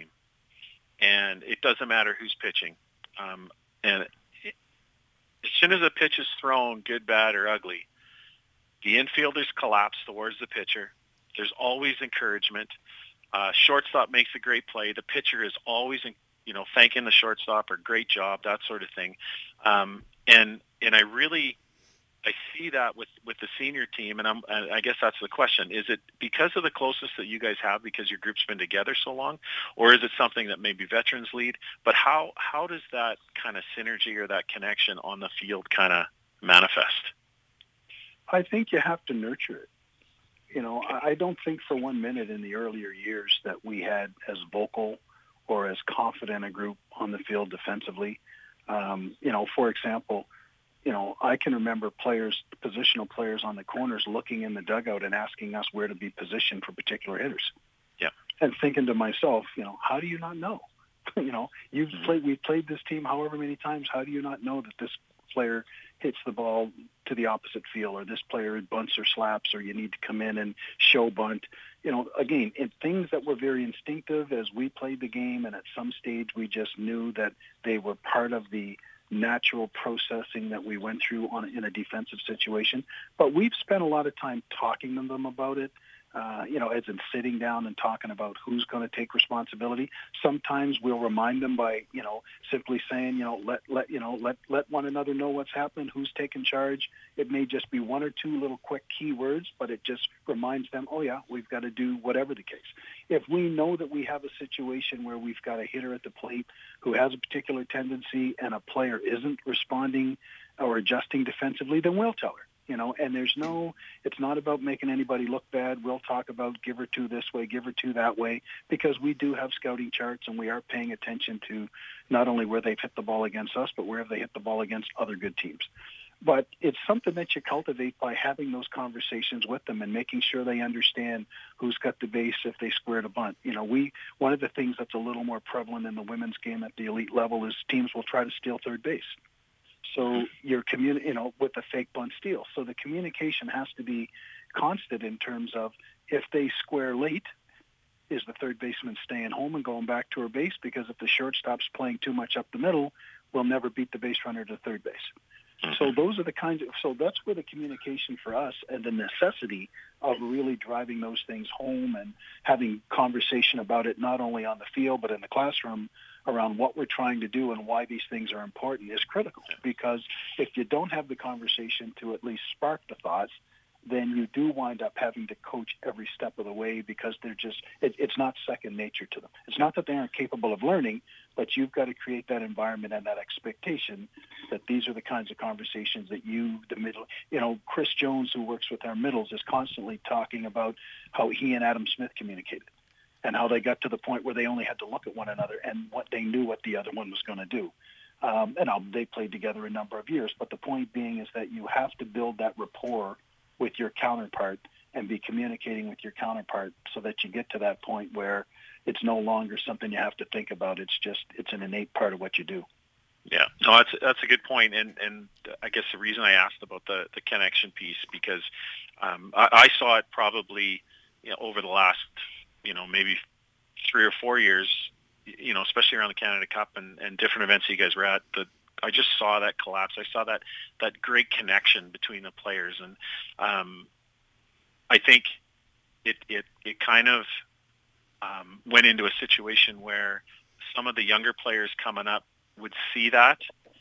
and it doesn't matter who's pitching. Um, and it, as soon as a pitch is thrown, good, bad, or ugly, the infielders collapse towards the pitcher. There's always encouragement. Uh, shortstop makes a great play. The pitcher is always in, you know, thanking the shortstop or great job, that sort of thing. Um, and and I really, I see that with, with the senior team, and I'm, I guess that's the question. Is it because of the closeness that you guys have because your group's been together so long, or is it something that maybe veterans lead? But how, how does that kind of synergy or that connection on the field kind of manifest? I think you have to nurture it. You know, I don't think for one minute in the earlier years that we had as vocal or as confident a group on the field defensively. Um, you know, for example, you know, I can remember players, positional players on the corners looking in the dugout and asking us where to be positioned for particular hitters. Yeah. And thinking to myself, you know, how do you not know? you know, you've mm-hmm. played, we've played this team however many times. How do you not know that this player hits the ball to the opposite field, or this player bunts or slaps, or you need to come in and show bunt? You know, again, in things that were very instinctive as we played the game, and at some stage we just knew that they were part of the natural processing that we went through on in a defensive situation. But we've spent a lot of time talking to them about it. Uh, you know, as in sitting down and talking about who's going to take responsibility. Sometimes we'll remind them by, you know, simply saying, you know, let, let, you know, let, let one another know what's happening, who's taking charge. It may just be one or two little quick key words, but it just reminds them, oh yeah, we've got to do whatever the case. If we know that we have a situation where we've got a hitter at the plate who has a particular tendency and a player isn't responding or adjusting defensively, then we'll tell her. You know, and there's no, it's not about making anybody look bad. We'll talk about give her two this way, give her two that way, because we do have scouting charts and we are paying attention to not only where they've hit the ball against us, but where they hit the ball against other good teams. But it's something that you cultivate by having those conversations with them and making sure they understand who's got the base if they square to bunt. You know, we, one of the things that's a little more prevalent in the women's game at the elite level is teams will try to steal third base. So you're communi- you know, with the fake bunt steal. So the communication has to be constant in terms of if they square late, is the third baseman staying home and going back to her base? Because if the shortstop's playing too much up the middle, we'll never beat the base runner to third base. So those are the kinds of, so that's where the communication for us and the necessity of really driving those things home and having conversation about it, not only on the field, but in the classroom around what we're trying to do and why these things are important is critical. Because if you don't have the conversation to at least spark the thoughts, then you do wind up having to coach every step of the way because they're just, it, it's not second nature to them. It's not that they aren't capable of learning, but you've got to create that environment and that expectation that these are the kinds of conversations that you, the middle, you know, Chris Jones, who works with our middles, is constantly talking about how he and Adam Smith communicated and how they got to the point where they only had to look at one another and what they knew what the other one was going to do. Um, and um, they played together a number of years. But the point being is that you have to build that rapport with your counterpart and be communicating with your counterpart so that you get to that point where it's no longer something you have to think about. It's just, it's an innate part of what you do. Yeah, no, that's that's a good point, and and I guess the reason I asked about the, the connection piece because um, I, I saw it probably you know, over the last you know maybe three or four years, you know, especially around the Canada Cup and, and different events you guys were at. The I just saw that collapse. I saw that that great connection between the players, and um, I think it it it kind of um, went into a situation where some of the younger players coming up would see that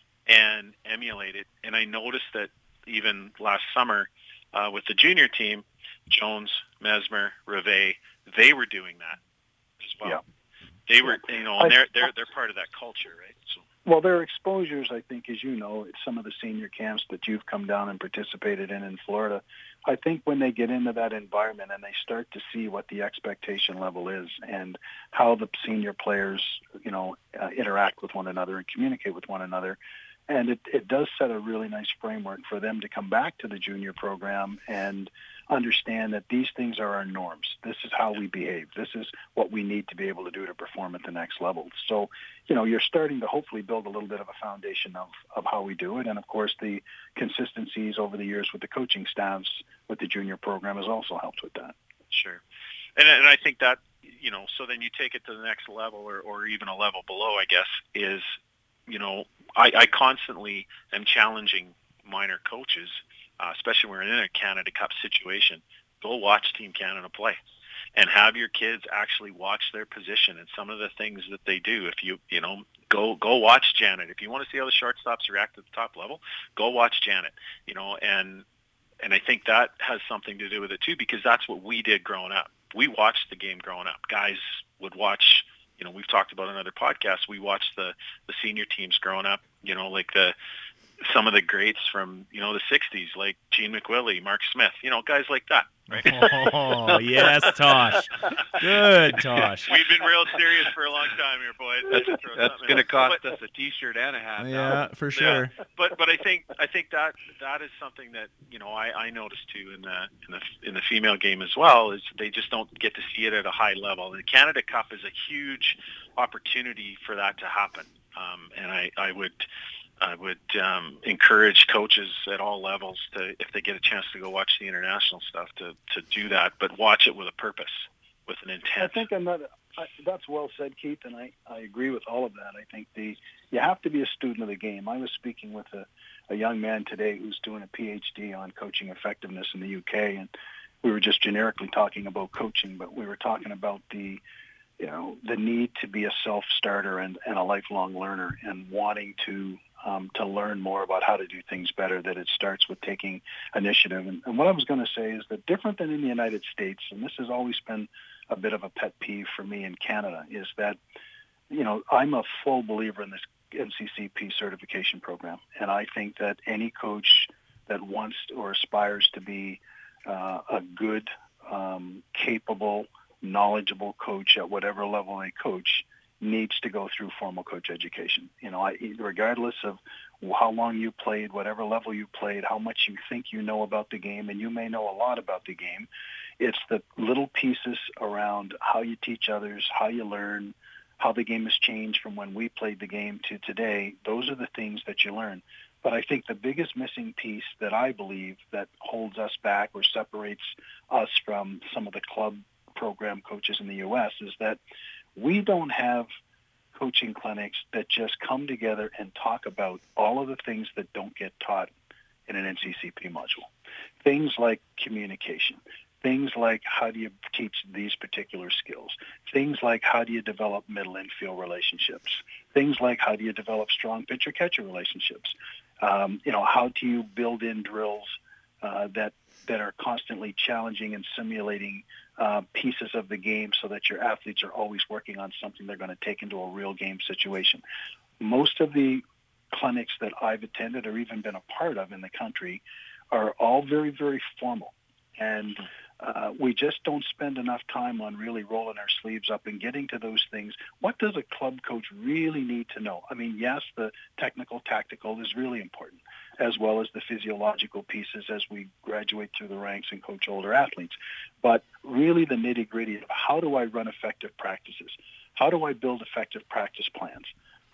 and emulate it. And I noticed that even last summer uh, with the junior team, Jones, Mesmer, Rivet, they were doing that as well. Yeah. They were, you know, and they're they're they're part of that culture, right? So. Well, their exposures, I think, as you know, some of the senior camps that you've come down and participated in in Florida, I think when they get into that environment and they start to see what the expectation level is and how the senior players, you know, uh, interact with one another and communicate with one another, and it, it does set a really nice framework for them to come back to the junior program and understand that these things are our norms. This is how we behave. This is what we need to be able to do to perform at the next level. So, you know, you're starting to hopefully build a little bit of a foundation of, of how we do it. And, of course, the consistencies over the years with the coaching staffs with the junior program has also helped with that. Sure. And, and I think that, you know, so then you take it to the next level or, or even a level below, I guess, is, you know, I, I constantly am challenging minor coaches, uh, especially when we're in a Canada Cup situation. Go watch Team Canada play and have your kids actually watch their position and some of the things that they do. If you, you know, go go watch Janet. If you want to see how the shortstops react at the top level, go watch Janet, you know, and and I think that has something to do with it too, because that's what we did growing up. We watched the game growing up. Guys would watch, you know, we've talked about in other podcasts, we watched the, the senior teams growing up, you know, like the some of the greats from, you know, the sixties, like Gene McWillie, Mark Smith, you know, guys like that, right? Oh, yes, Tosh. Good, Tosh. We've been real serious for a long time here, boys. That's, that's going to cost but, us a T-shirt and a hat. Yeah, now. for sure. Yeah. But but I think I think that that is something that, you know, I, I noticed too in the in the in the female game as well, is they just don't get to see it at a high level. The Canada Cup is a huge opportunity for that to happen, um, and I I would. I would um, encourage coaches at all levels to, if they get a chance to go watch the international stuff, to, to do that, but watch it with a purpose, with an intent. I think another, I, that's well said, Keith, and I, I agree with all of that. I think the you have to be a student of the game. I was speaking with a, a young man today who's doing a P H D on coaching effectiveness in the U K, and we were just generically talking about coaching, but we were talking about the you know, the need to be a self-starter and, and a lifelong learner and wanting to um, to learn more about how to do things better, that it starts with taking initiative. And, and what I was going to say is that different than in the United States, and this has always been a bit of a pet peeve for me in Canada, is that, you know, I'm a full believer in this N C C P certification program. And I think that any coach that wants or aspires to be uh, a good, um, capable, knowledgeable coach at whatever level they coach needs to go through formal coach education. You know, I, regardless of how long you played, whatever level you played, how much you think you know about the game, and you may know a lot about the game, it's the little pieces around how you teach others, how you learn, how the game has changed from when we played the game to today. Those are the things that you learn. But I think the biggest missing piece that I believe that holds us back or separates us from some of the club program coaches in the U S is that we don't have coaching clinics that just come together and talk about all of the things that don't get taught in an N C C P module. Things like communication, things like how do you teach these particular skills, things like how do you develop middle infield relationships, things like how do you develop strong pitcher-catcher relationships, um, you know, how do you build in drills uh, that that are constantly challenging and simulating uh, pieces of the game so that your athletes are always working on something they're going to take into a real game situation. Most of the clinics that I've attended or even been a part of in the country are all very, very formal. And uh, we just don't spend enough time on really rolling our sleeves up and getting to those things. What does a club coach really need to know? I mean, yes, the technical, tactical is really important, as well as the physiological pieces as we graduate through the ranks and coach older athletes. But really the nitty-gritty of how do I run effective practices? How do I build effective practice plans?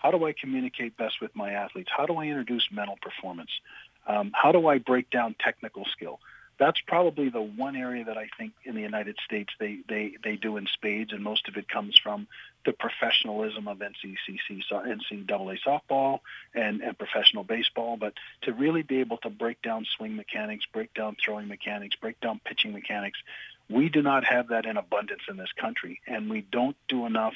How do I communicate best with my athletes? How do I introduce mental performance? Um, how do I break down technical skill? That's probably the one area that I think in the United States they, they, they do in spades, and most of it comes from the professionalism of N C C C, N C double A softball and, and professional baseball. But to really be able to break down swing mechanics, break down throwing mechanics, break down pitching mechanics, we do not have that in abundance in this country, and we don't do enough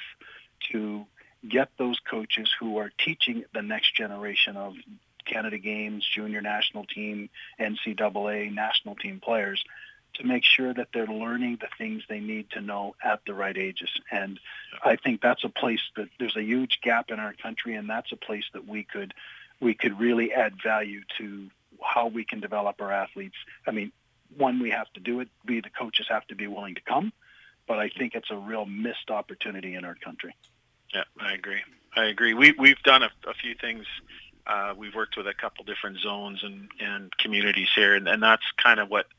to get those coaches who are teaching the next generation of Canada Games, junior national team, N C double A national team players to make sure that they're learning the things they need to know at the right ages. And I think that's a place that there's a huge gap in our country, and that's a place that we could we could really add value to how we can develop our athletes. I mean, one, we have to do it. We, the coaches, have to be willing to come. But I think it's a real missed opportunity in our country. Yeah, I agree. I agree. We, we've done a, a few things. Uh, we've worked with a couple different zones and, and communities here, and, and that's kind of what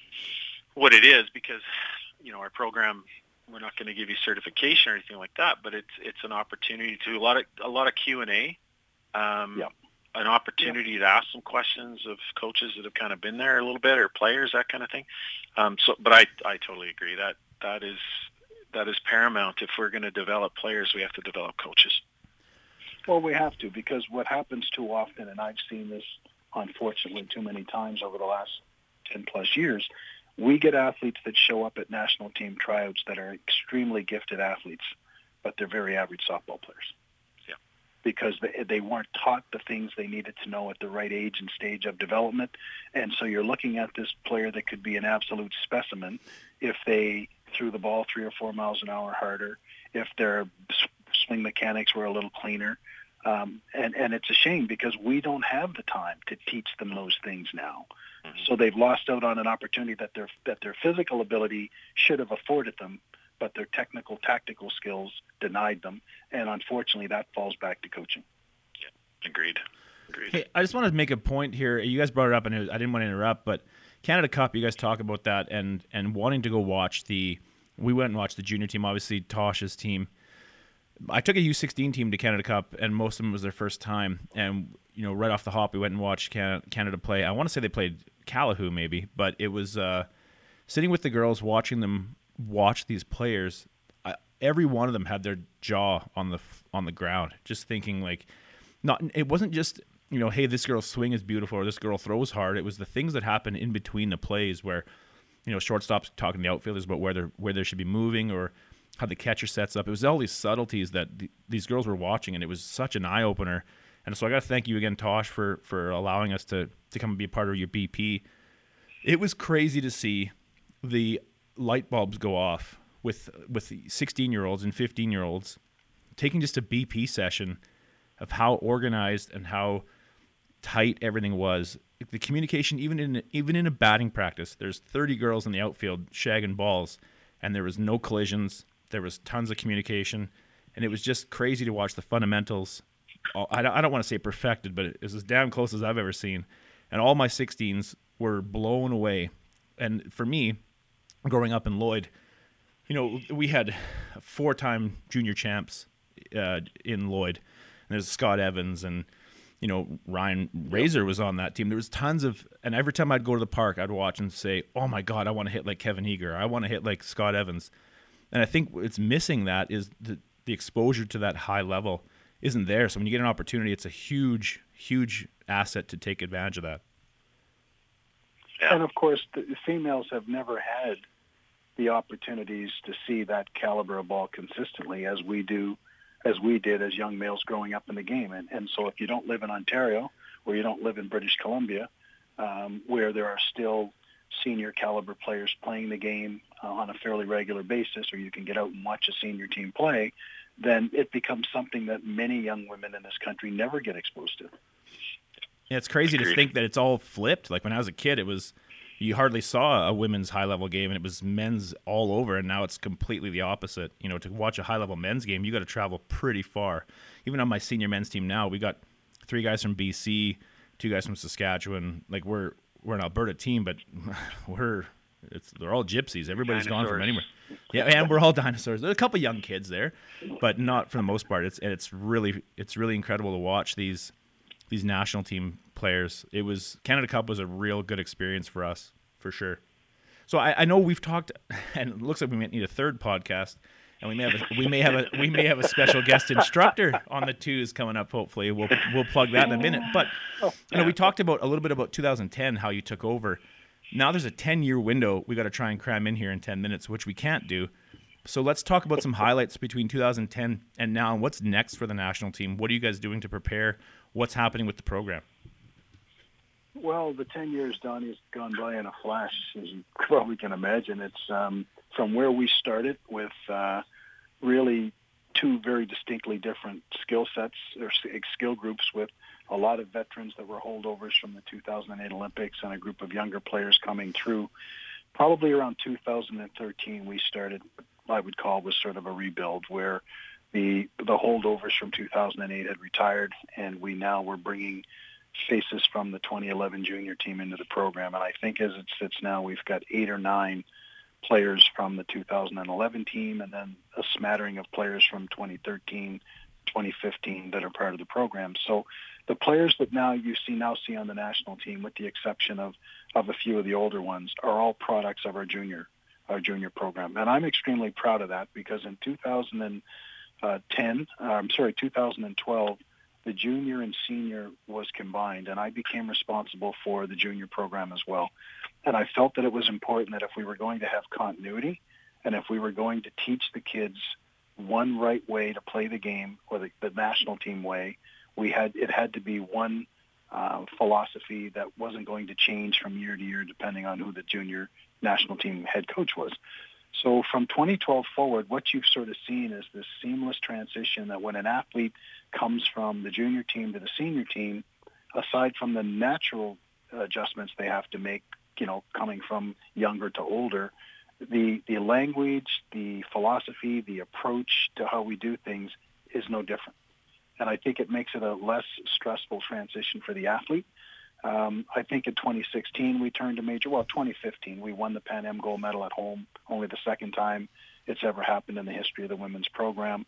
what it is, because, you know, our program, we're not going to give you certification or anything like that, but it's it's an opportunity to do a lot of a lot of Q and A, um, yep. an opportunity yep. to ask some questions of coaches that have kind of been there a little bit, or players, that kind of thing. Um, so, but I I totally agree that that is that is paramount. If we're going to develop players, we have to develop coaches. Well, we have to, because what happens too often, and I've seen this unfortunately too many times over the last ten plus years, we get athletes that show up at national team tryouts that are extremely gifted athletes, but they're very average softball players. Yeah. Because they, they weren't taught the things they needed to know at the right age and stage of development. And so you're looking at this player that could be an absolute specimen if they threw the ball three or four miles an hour harder, if their swing mechanics were a little cleaner. Um, and, and it's a shame, because we don't have the time to teach them those things now. Mm-hmm. So they've lost out on an opportunity that their that their physical ability should have afforded them, but their technical, tactical skills denied them. And unfortunately, that falls back to coaching. Yeah, agreed. Agreed. Hey, I just want to make a point here. You guys brought it up, and it was, I didn't want to interrupt, but Canada Cup, you guys talk about that and, and wanting to go watch the – we went and watched the junior team, obviously Tosh's team. I took a U sixteen team to Canada Cup, and most of them was their first time. And, you know, right off the hop, we went and watched Canada, Canada play. I want to say they played Calahoo maybe, but it was uh, sitting with the girls, watching them watch these players. I, every one of them had their jaw on the on the ground, just thinking like, not. It wasn't just, you know, hey, this girl's swing is beautiful or this girl throws hard. It was the things that happen in between the plays where, you know, shortstops talking to the outfielders about where they where they should be moving, or how the catcher sets up. It was all these subtleties that th- these girls were watching, and it was such an eye-opener. And so I got to thank you again, Tosh, for for allowing us to, to come and be a part of your B P. It was crazy to see the light bulbs go off with with sixteen-year-olds and fifteen-year-olds taking just a B P session of how organized and how tight everything was. The communication, even in even in a batting practice, there's thirty girls in the outfield shagging balls, and there was no collisions. There was tons of communication, and it was just crazy to watch the fundamentals. I don't, I don't want to say perfected, but it was as damn close as I've ever seen. And all my sixteens were blown away. And for me, growing up in Lloyd, you know, we had four-time junior champs uh, in Lloyd. And there's Scott Evans, and, you know, Ryan Razor was on that team. There was tons of, and every time I'd go to the park, I'd watch and say, oh my God, I want to hit like Kevin Eager. I want to hit like Scott Evans. And I think it's missing that is the, the exposure to that high level isn't there. So when you get an opportunity, it's a huge, huge asset to take advantage of that. Yeah. And of course, the females have never had the opportunities to see that caliber of ball consistently as we do, as we did as young males growing up in the game. And, and so if you don't live in Ontario, or you don't live in British Columbia, um, where there are still senior caliber players playing the game uh, on a fairly regular basis, or you can get out and watch a senior team play, then it becomes something that many young women in this country never get exposed to. Yeah, it's crazy to think that it's all flipped. Like when I was a kid, it was, you hardly saw a women's high-level game, and it was men's all over, and now it's completely the opposite. You know, to watch a high-level men's game, you got to travel pretty far. Even on my senior men's team now, we got three guys from B C, two guys from Saskatchewan. Like we're we're an Alberta team, but we're It's they're all gypsies. Everybody's gone from Dinosaurs. anywhere. Yeah, and we're all dinosaurs. There's a couple young kids there, but not for the most part. It's and it's really it's really incredible to watch these these national team players. It was Canada Cup was a real good experience for us, for sure. So I, I know we've talked, and it looks like we might need a third podcast, and we may have a, we may have a we may have a special guest instructor on the twos coming up. Hopefully, we'll we'll plug that in a minute. But you know, we talked about a little bit about two thousand ten, how you took over. Now there's a ten-year window we got to try and cram in here in ten minutes, which we can't do. So let's talk about some highlights between two thousand ten and now, and what's next for the national team. What are you guys doing to prepare? What's happening with the program? Well, the ten years, Donnie, has gone by in a flash, as you probably can imagine. It's um, from where we started with uh, really two very distinctly different skill sets or skill groups, with a lot of veterans that were holdovers from the two thousand eight Olympics and a group of younger players coming through. Probably around two thousand thirteen, we started what I would call was sort of a rebuild, where the the holdovers from two thousand eight had retired, and we now were bringing faces from the twenty eleven junior team into the program. And I think as it sits now, we've got eight or nine players from the two thousand eleven team, and then a smattering of players from twenty thirteen, twenty fifteen that are part of the program. So the players that now you see now see on the national team, with the exception of, of a few of the older ones, are all products of our junior our junior program. And I'm extremely proud of that, because in two thousand ten, uh, I'm sorry, two thousand twelve, the junior and senior was combined, and I became responsible for the junior program as well. And I felt that it was important that if we were going to have continuity, and if we were going to teach the kids one right way to play the game, or the, the national team way, we had it had to be one uh, philosophy that wasn't going to change from year to year depending on who the junior national team head coach was. So from twenty twelve forward, what you've sort of seen is this seamless transition that when an athlete comes from the junior team to the senior team, aside from the natural adjustments they have to make, you know, coming from younger to older, the the language, the philosophy, the approach to how we do things is no different. And I think it makes it a less stressful transition for the athlete. Um, I think in twenty sixteen we turned a major, well, twenty fifteen, we won the Pan Am gold medal at home, only the second time it's ever happened in the history of the women's program.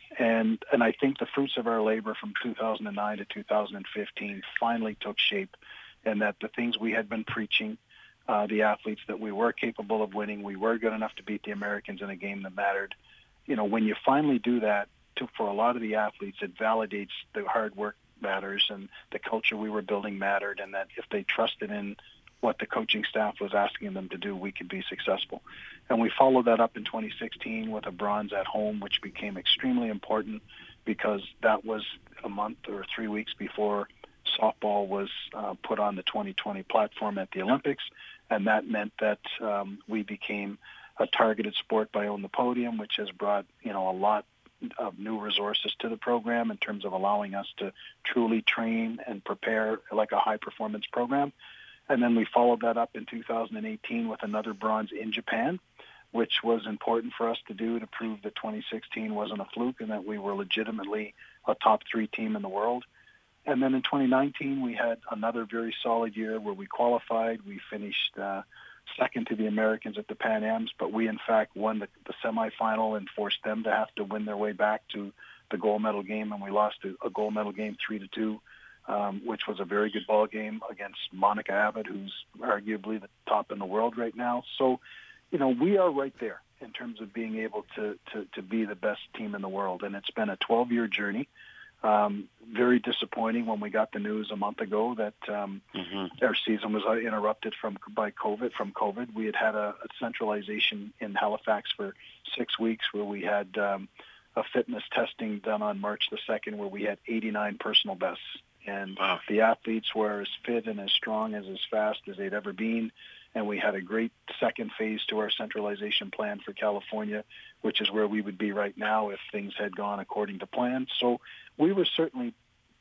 And and I think the fruits of our labor from two thousand nine to two thousand fifteen finally took shape, and that the things we had been preaching, uh, the athletes, that we were capable of winning, we were good enough to beat the Americans in a game that mattered. You know, when you finally do that, to, for a lot of the athletes, it validates the hard work matters, and the culture we were building mattered, and that if they trusted in what the coaching staff was asking them to do, we could be successful. And we followed that up in twenty sixteen with a bronze at home, which became extremely important because that was a month or three weeks before softball was uh, put on the twenty twenty platform at the Olympics, and that meant that um, we became a targeted sport by Own the Podium, which has brought, you know, a lot of new resources to the program in terms of allowing us to truly train and prepare like a high-performance program. And then we followed that up in two thousand eighteen with another bronze in Japan, which was important for us to do to prove that twenty sixteen wasn't a fluke and that we were legitimately a top three team in the world. And then in twenty nineteen, we had another very solid year where we qualified. We finished uh, second to the Americans at the Pan Ams, but we, in fact, won the, the semifinal and forced them to have to win their way back to the gold medal game, and we lost a, a gold medal game three to two, um, which was a very good ball game against Monica Abbott, who's arguably the top in the world right now. So, you know, we are right there in terms of being able to, to, to be the best team in the world, and it's been a twelve-year journey. Um, very disappointing when we got the news a month ago that um, mm-hmm. our season was interrupted from by COVID. From COVID, we had had a, a centralization in Halifax for six weeks, where we had um, a fitness testing done on March the second, where we had eighty-nine personal bests, and wow. the athletes were as fit and as strong as as fast as they'd ever been. And we had a great second phase to our centralization plan for California, which is where we would be right now if things had gone according to plan. So we were certainly,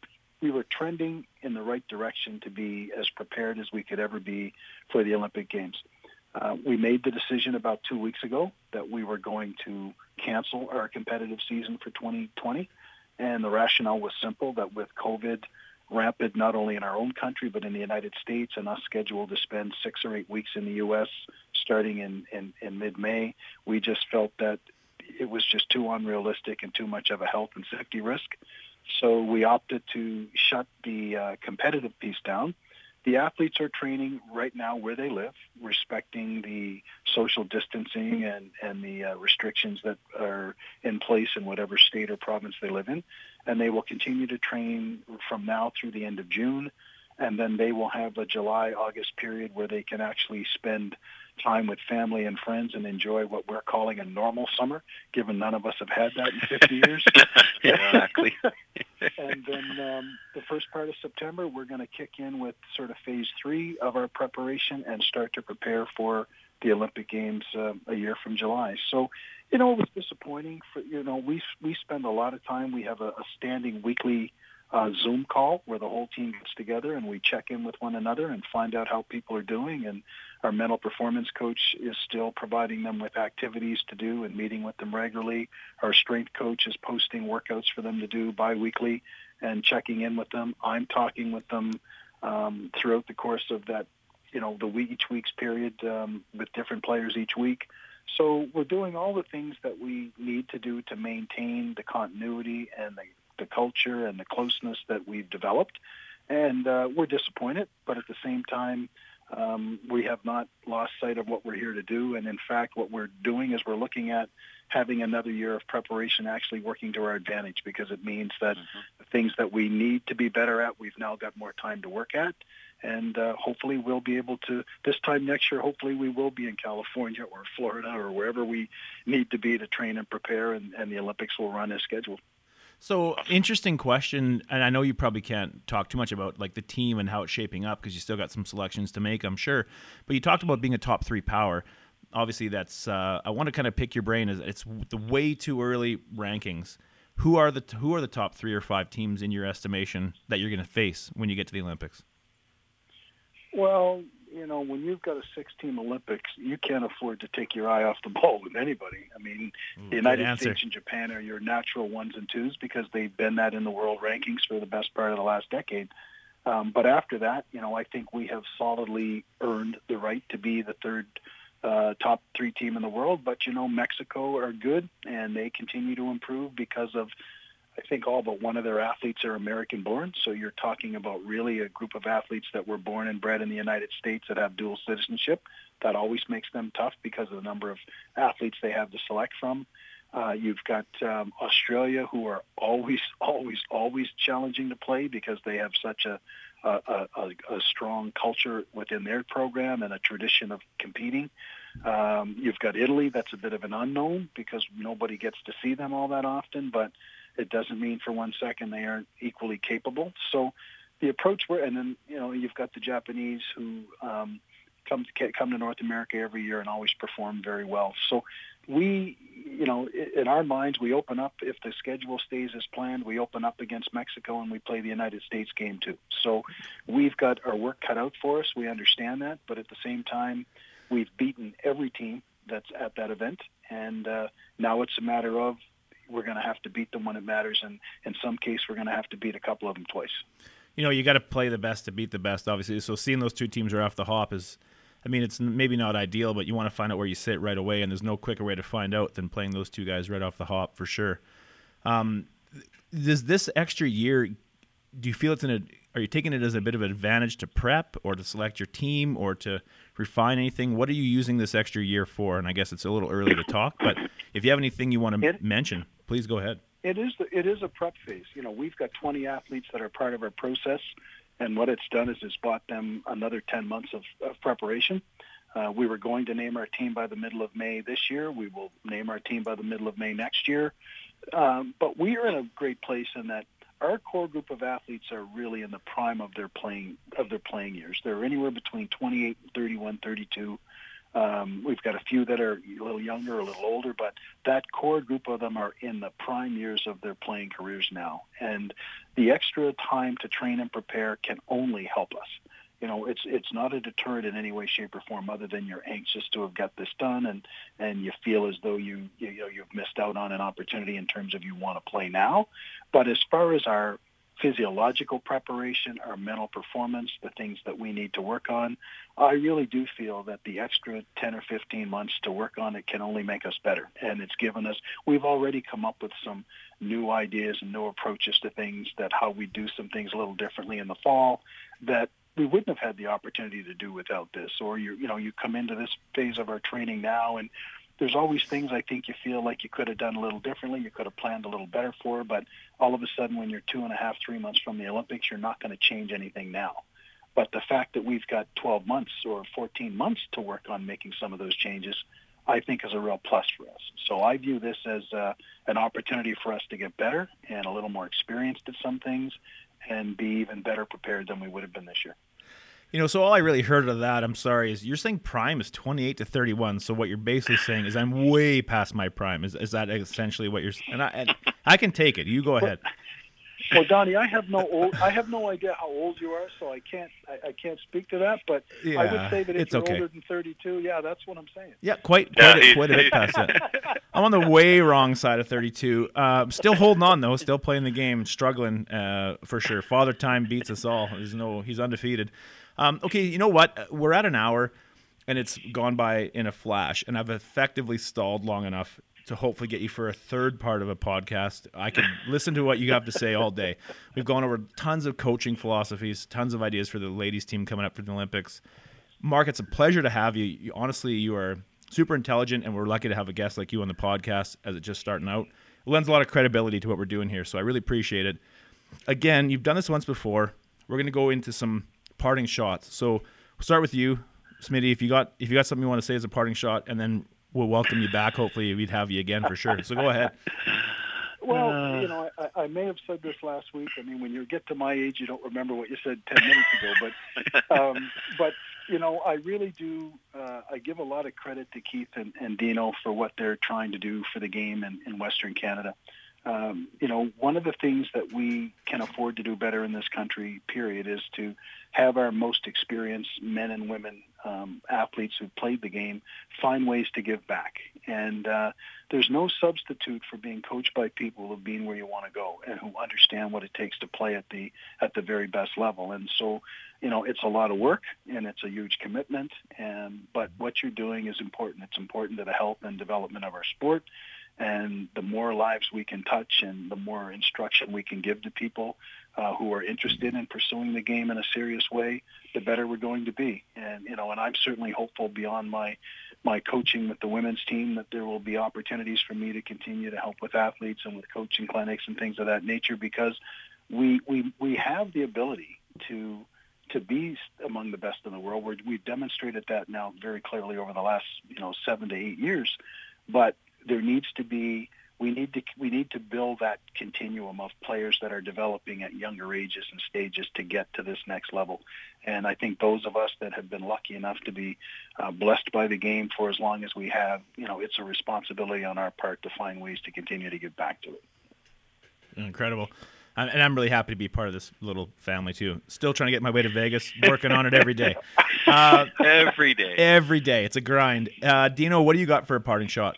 we were trending in the right direction to be as prepared as we could ever be for the Olympic Games. Uh, we made the decision about two weeks ago that we were going to cancel our competitive season for twenty twenty. And the rationale was simple, that with COVID rampant not only in our own country but in the United States, and us scheduled to spend six or eight weeks in the U S starting in, in, in mid-May. We just felt that it was just too unrealistic and too much of a health and safety risk. So we opted to shut the uh, competitive piece down. The athletes are training right now where they live, respecting the social distancing and, and the uh, restrictions that are in place in whatever state or province they live in. And they will continue to train from now through the end of June. And then they will have a July, August period where they can actually spend time with family and friends and enjoy what we're calling a normal summer, given none of us have had that in fifty years. Exactly. And then um, the first part of September, we're going to kick in with sort of phase three of our preparation and start to prepare for the Olympic Games uh, a year from July. So, you know, it was disappointing. For, you know, we we spend a lot of time. We have a, a standing weekly uh, Zoom call where the whole team gets together and we check in with one another and find out how people are doing. And our mental performance coach is still providing them with activities to do and meeting with them regularly. Our strength coach is posting workouts for them to do biweekly and checking in with them. I'm talking with them um, throughout the course of that, you know, the week, each week's period um, with different players each week. So we're doing all the things that we need to do to maintain the continuity and the, the culture and the closeness that we've developed. And uh, we're disappointed, but at the same time, um, we have not lost sight of what we're here to do. And in fact, what we're doing is we're looking at having another year of preparation actually working to our advantage, because it means that mm-hmm. the things that we need to be better at, we've now got more time to work at. And uh, hopefully we'll be able to, this time next year, hopefully we will be in California or Florida or wherever we need to be to train and prepare, and, and the Olympics will run as scheduled. So, interesting question, and I know you probably can't talk too much about like the team and how it's shaping up because you still got some selections to make, I'm sure. But you talked about being a top three power. Obviously, that's uh, I want to kind of pick your brain. As it's the way too early rankings. Who are the who are the top three or five teams in your estimation that you're going to face when you get to the Olympics? Well, you know, when you've got a six-team Olympics, you can't afford to take your eye off the ball with anybody. I mean, Ooh, the United States and Japan are your natural ones and twos because they've been that in the world rankings for the best part of the last decade. Um, but after that, you know, I think we have solidly earned the right to be the third uh, top three team in the world. But, you know, Mexico are good, and they continue to improve because of, I think all but one of their athletes are American-born, so you're talking about really a group of athletes that were born and bred in the United States that have dual citizenship. That always makes them tough because of the number of athletes they have to select from. Uh, you've got um, Australia, who are always, always, always challenging to play because they have such a, a, a, a strong culture within their program and a tradition of competing. Um, you've got Italy, that's a bit of an unknown because nobody gets to see them all that often, but it doesn't mean for one second they aren't equally capable. So the approach we're, and then, you know, you've got the Japanese who um, come to come to North America every year and always perform very well. So we, you know, in our minds, we open up, if the schedule stays as planned, we open up against Mexico and we play the United States game too. So we've got our work cut out for us. We understand that, but at the same time, we've beaten every team that's at that event. And uh, now it's a matter of, we're going to have to beat them when it matters, and in some case, we're going to have to beat a couple of them twice. You know, you got to play the best to beat the best, obviously. So seeing those two teams right off the hop is, I mean, it's maybe not ideal, but you want to find out where you sit right away, and there's no quicker way to find out than playing those two guys right off the hop for sure. Um, does this extra year, do you feel it's in a, are you taking it as a bit of an advantage to prep or to select your team or to refine anything? What are you using this extra year for? And I guess it's a little early to talk, but if you have anything you want to it, mention, please go ahead. It is the, it is a prep phase. You know, we've got twenty athletes that are part of our process, and what it's done is it's bought them another ten months of, of preparation. Uh, we were going to name our team by the middle of May this year. We will name our team by the middle of May next year. Um, but we are in a great place in that our core group of athletes are really in the prime of their playing of their playing years. They're anywhere between twenty-eight and thirty-one, thirty-two. Um, we've got a few that are a little younger, a little older, but that core group of them are in the prime years of their playing careers now. And the extra time to train and prepare can only help us. You know, it's it's not a deterrent in any way, shape, or form, other than you're anxious to have got this done, and, and you feel as though you you know you've missed out on an opportunity in terms of you want to play now. But as far as our physiological preparation, our mental performance, the things that we need to work on. I really do feel that the extra ten or fifteen months to work on it can only make us better. And it's given us, we've already come up with some new ideas and new approaches to things, that how we do some things a little differently in the fall that we wouldn't have had the opportunity to do without this. Or you you know, you come into this phase of our training now, and there's always things I think you feel like you could have done a little differently, you could have planned a little better for, but all of a sudden when you're two and a half, three months from the Olympics, you're not going to change anything now. But the fact that we've got twelve months or fourteen months to work on making some of those changes, I think is a real plus for us. So I view this as uh, an opportunity for us to get better and a little more experienced at some things and be even better prepared than we would have been this year. You know, so all I really heard of that, I'm sorry, is you're saying prime is twenty-eight to thirty-one. So what you're basically saying is I'm way past my prime. Is is that essentially what you're saying? And I, and I can take it. You go ahead. Well, Donnie, I have no old, I have no idea how old you are, so I can't I, I can't speak to that. But yeah, I would say that if it's you're okay. older than thirty-two, yeah, that's what I'm saying. Yeah, quite Yeah, quite, a, he's- quite a bit past that. I'm on the way wrong side of thirty-two. Uh, still holding on though, still playing the game, struggling uh, for sure. Father Time beats us all. There's no, he's undefeated. Um, okay, you know what? We're at an hour, and it's gone by in a flash, and I've effectively stalled long enough to hopefully get you for a third part of a podcast. I could listen to what you have to say all day. We've gone over tons of coaching philosophies, tons of ideas for the ladies team coming up for the Olympics. Mark, it's a pleasure to have you. you honestly, you are super intelligent, and we're lucky to have a guest like you on the podcast as it's just starting out. It lends a lot of credibility to what we're doing here, so I really appreciate it. Again, you've done this once before. We're going to go into some parting shots. So we'll start with you, Smitty. If you got if you got something you want to say as a parting shot, and then we'll welcome you back. Hopefully, we'd have you again for sure. So go ahead. Well, Uh. you know, I, I may have said this last week. I mean, when you get to my age, you don't remember what you said ten minutes ago. But, um, but you know, I really do. Uh, I give a lot of credit to Keith and, and Dino for what they're trying to do for the game in, in Western Canada. Um, you know, one of the things that we can afford to do better in this country, period, is to have our most experienced men and women um, athletes who played the game find ways to give back. And uh, there's no substitute for being coached by people who've been where you want to go and who understand what it takes to play at the at the very best level. And so, you know, it's a lot of work and it's a huge commitment. And but what you're doing is important. It's important to the health and development of our sport. And the more lives we can touch and the more instruction we can give to people uh, who are interested in pursuing the game in a serious way, the better we're going to be. And, you know, and I'm certainly hopeful beyond my, my coaching with the women's team that there will be opportunities for me to continue to help with athletes and with coaching clinics and things of that nature, because we, we, we have the ability to to be among the best in the world. We're, we've demonstrated that now very clearly over the last, you know, seven to eight years. But there needs to be, we need to we need to build that continuum of players that are developing at younger ages and stages to get to this next level. And I think those of us that have been lucky enough to be uh, blessed by the game for as long as we have, you know, it's a responsibility on our part to find ways to continue to give back to it. Incredible. And I'm really happy to be part of this little family, too. Still trying to get my way to Vegas, working on it every day. Uh, Every day. every day. It's a grind. Uh, Dino, what do you got for a parting shot?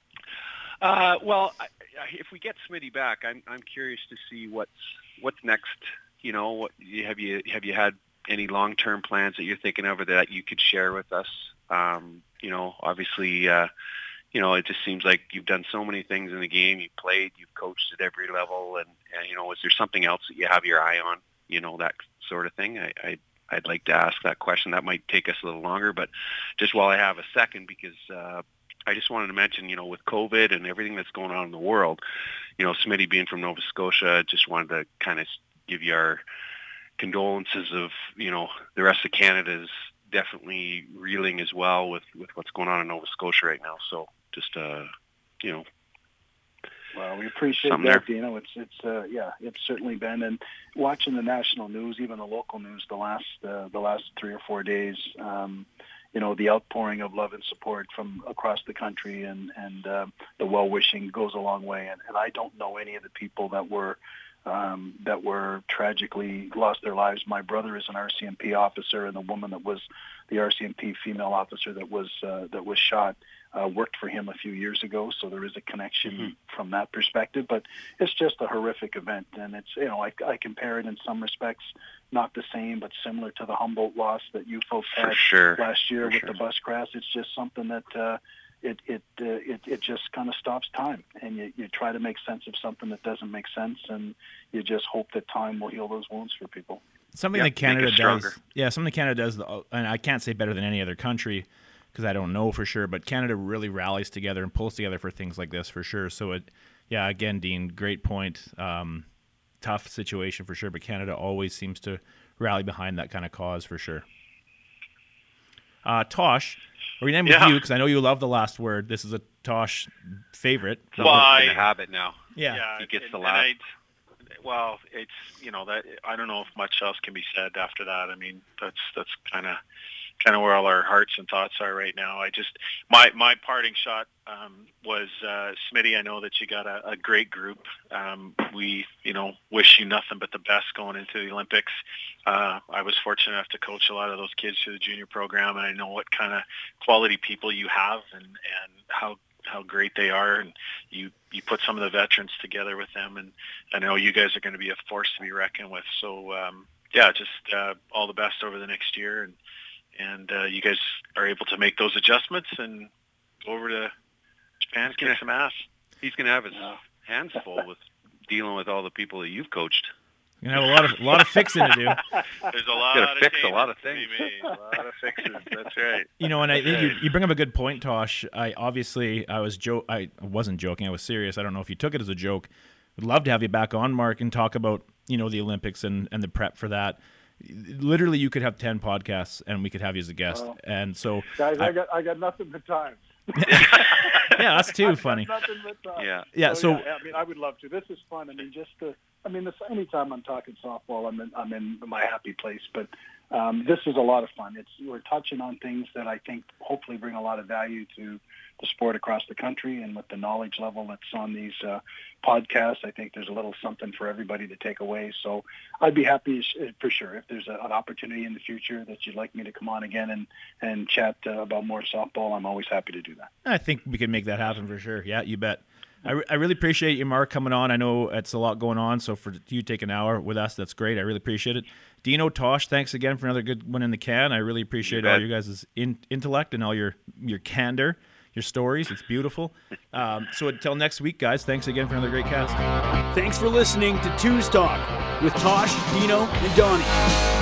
Uh, well, I, I- if we get Smitty back, I'm I'm curious to see what's what's next. You know, what have you have you had any long term plans that you're thinking of or that you could share with us? Um, you know, obviously, uh, you know, it just seems like you've done so many things in the game. You've played, you've coached at every level, and, and you know, is there something else that you have your eye on? You know, that sort of thing. I, I I'd like to ask that question. That might take us a little longer, but just while I have a second, because. Uh, I just wanted to mention, you know, with COVID and everything that's going on in the world, you know, Smitty being from Nova Scotia, just wanted to kind of give you our condolences of, you know, the rest of Canada is definitely reeling as well with, with what's going on in Nova Scotia right now. So just, uh, you know. Well, we appreciate Something that, there. Dino. It's, it's, uh, yeah, it's certainly been. And watching the national news, even the local news, the last, uh, the last three or four days, um, you know, the outpouring of love and support from across the country and, and um, the well-wishing goes a long way. And, and I don't know any of the people that were um, that were tragically lost their lives. My brother is an R C M P officer, and the woman that was the R C M P female officer that was uh, that was shot uh, worked for him a few years ago. So there is a connection mm-hmm. from that perspective. But it's just a horrific event, and it's you know I, I compare it in some respects, not the same, but similar to the Humboldt loss that you folks had for sure. last year for with sure. the bus crash. It's just something that. Uh, It it, uh, it it just kind of stops time, and you, you try to make sense of something that doesn't make sense, and you just hope that time will heal those wounds for people. Something yeah, that Canada does, stronger. yeah, something Canada does, and I can't say better than any other country because I don't know for sure, but Canada really rallies together and pulls together for things like this for sure. So it, yeah, again, Dean, great point. Um, tough situation for sure, but Canada always seems to rally behind that kind of cause for sure. Uh, Tosh, we're going to end with Yeah. you because I know you love the last word. This is a Tosh favorite. It's Well, almost I- been a habit now. Yeah. Yeah, He gets and- the and laugh. I- Well, it's you know that I don't know if much else can be said after that. I mean, that's that's kind of kind of where all our hearts and thoughts are right now. I just my my parting shot um, was uh, Smitty. I know that you got a, a great group. Um, we you know wish you nothing but the best going into the Olympics. Uh, I was fortunate enough to coach a lot of those kids through the junior program, and I know what kind of quality people you have and and how. how great they are, and you you put some of the veterans together with them, and I know you guys are going to be a force to be reckoned with. So um, yeah, just uh, all the best over the next year, and and uh, you guys are able to make those adjustments and go over to Japan and kick some ass. He's going to have his Yeah. hands full with dealing with all the people that you've coached. You're going to have a lot of, a lot of fixing to do. There's a lot Gotta of fix a lot of changes to things. be made. A lot of fixes. That's right. You know, and I think you, you bring up a good point, Tosh. I obviously I was jo- I wasn't joking. I was serious. I don't know if you took it as a joke. Would love to have you back on, Mark, and talk about you know the Olympics and, and the prep for that. Literally, you could have ten podcasts, and we could have you as a guest. Wow. And so, Guys, I, I- got I got nothing but time. yeah, that's too I've got funny. Nothing but time. Yeah. Yeah, so yeah, I mean, I would love to. This is fun. I mean, just to, I mean, this, anytime I'm talking softball, I'm in, I'm in my happy place. But um, this is a lot of fun. It's we're touching on things that I think hopefully bring a lot of value to the sport across the country, and with the knowledge level that's on these uh, podcasts, I think there's a little something for everybody to take away. So I'd be happy sh- for sure if there's a, an opportunity in the future that you'd like me to come on again and and chat uh, about more softball. I'm always happy to do that. I think we can make that happen for sure. Yeah, you bet. I, re- I really appreciate you, Mark, coming on. I know it's a lot going on, so for you to take an hour with us, that's great. I really appreciate it. Dino, Tosh, thanks again for another good one in the can. I really appreciate You all bet. you guys' in- intellect and all your, your candor, your stories. It's beautiful. Um, so until next week, guys, thanks again for another great cast. Thanks for listening to Two's Talk with Tosh, Dino, and Donnie.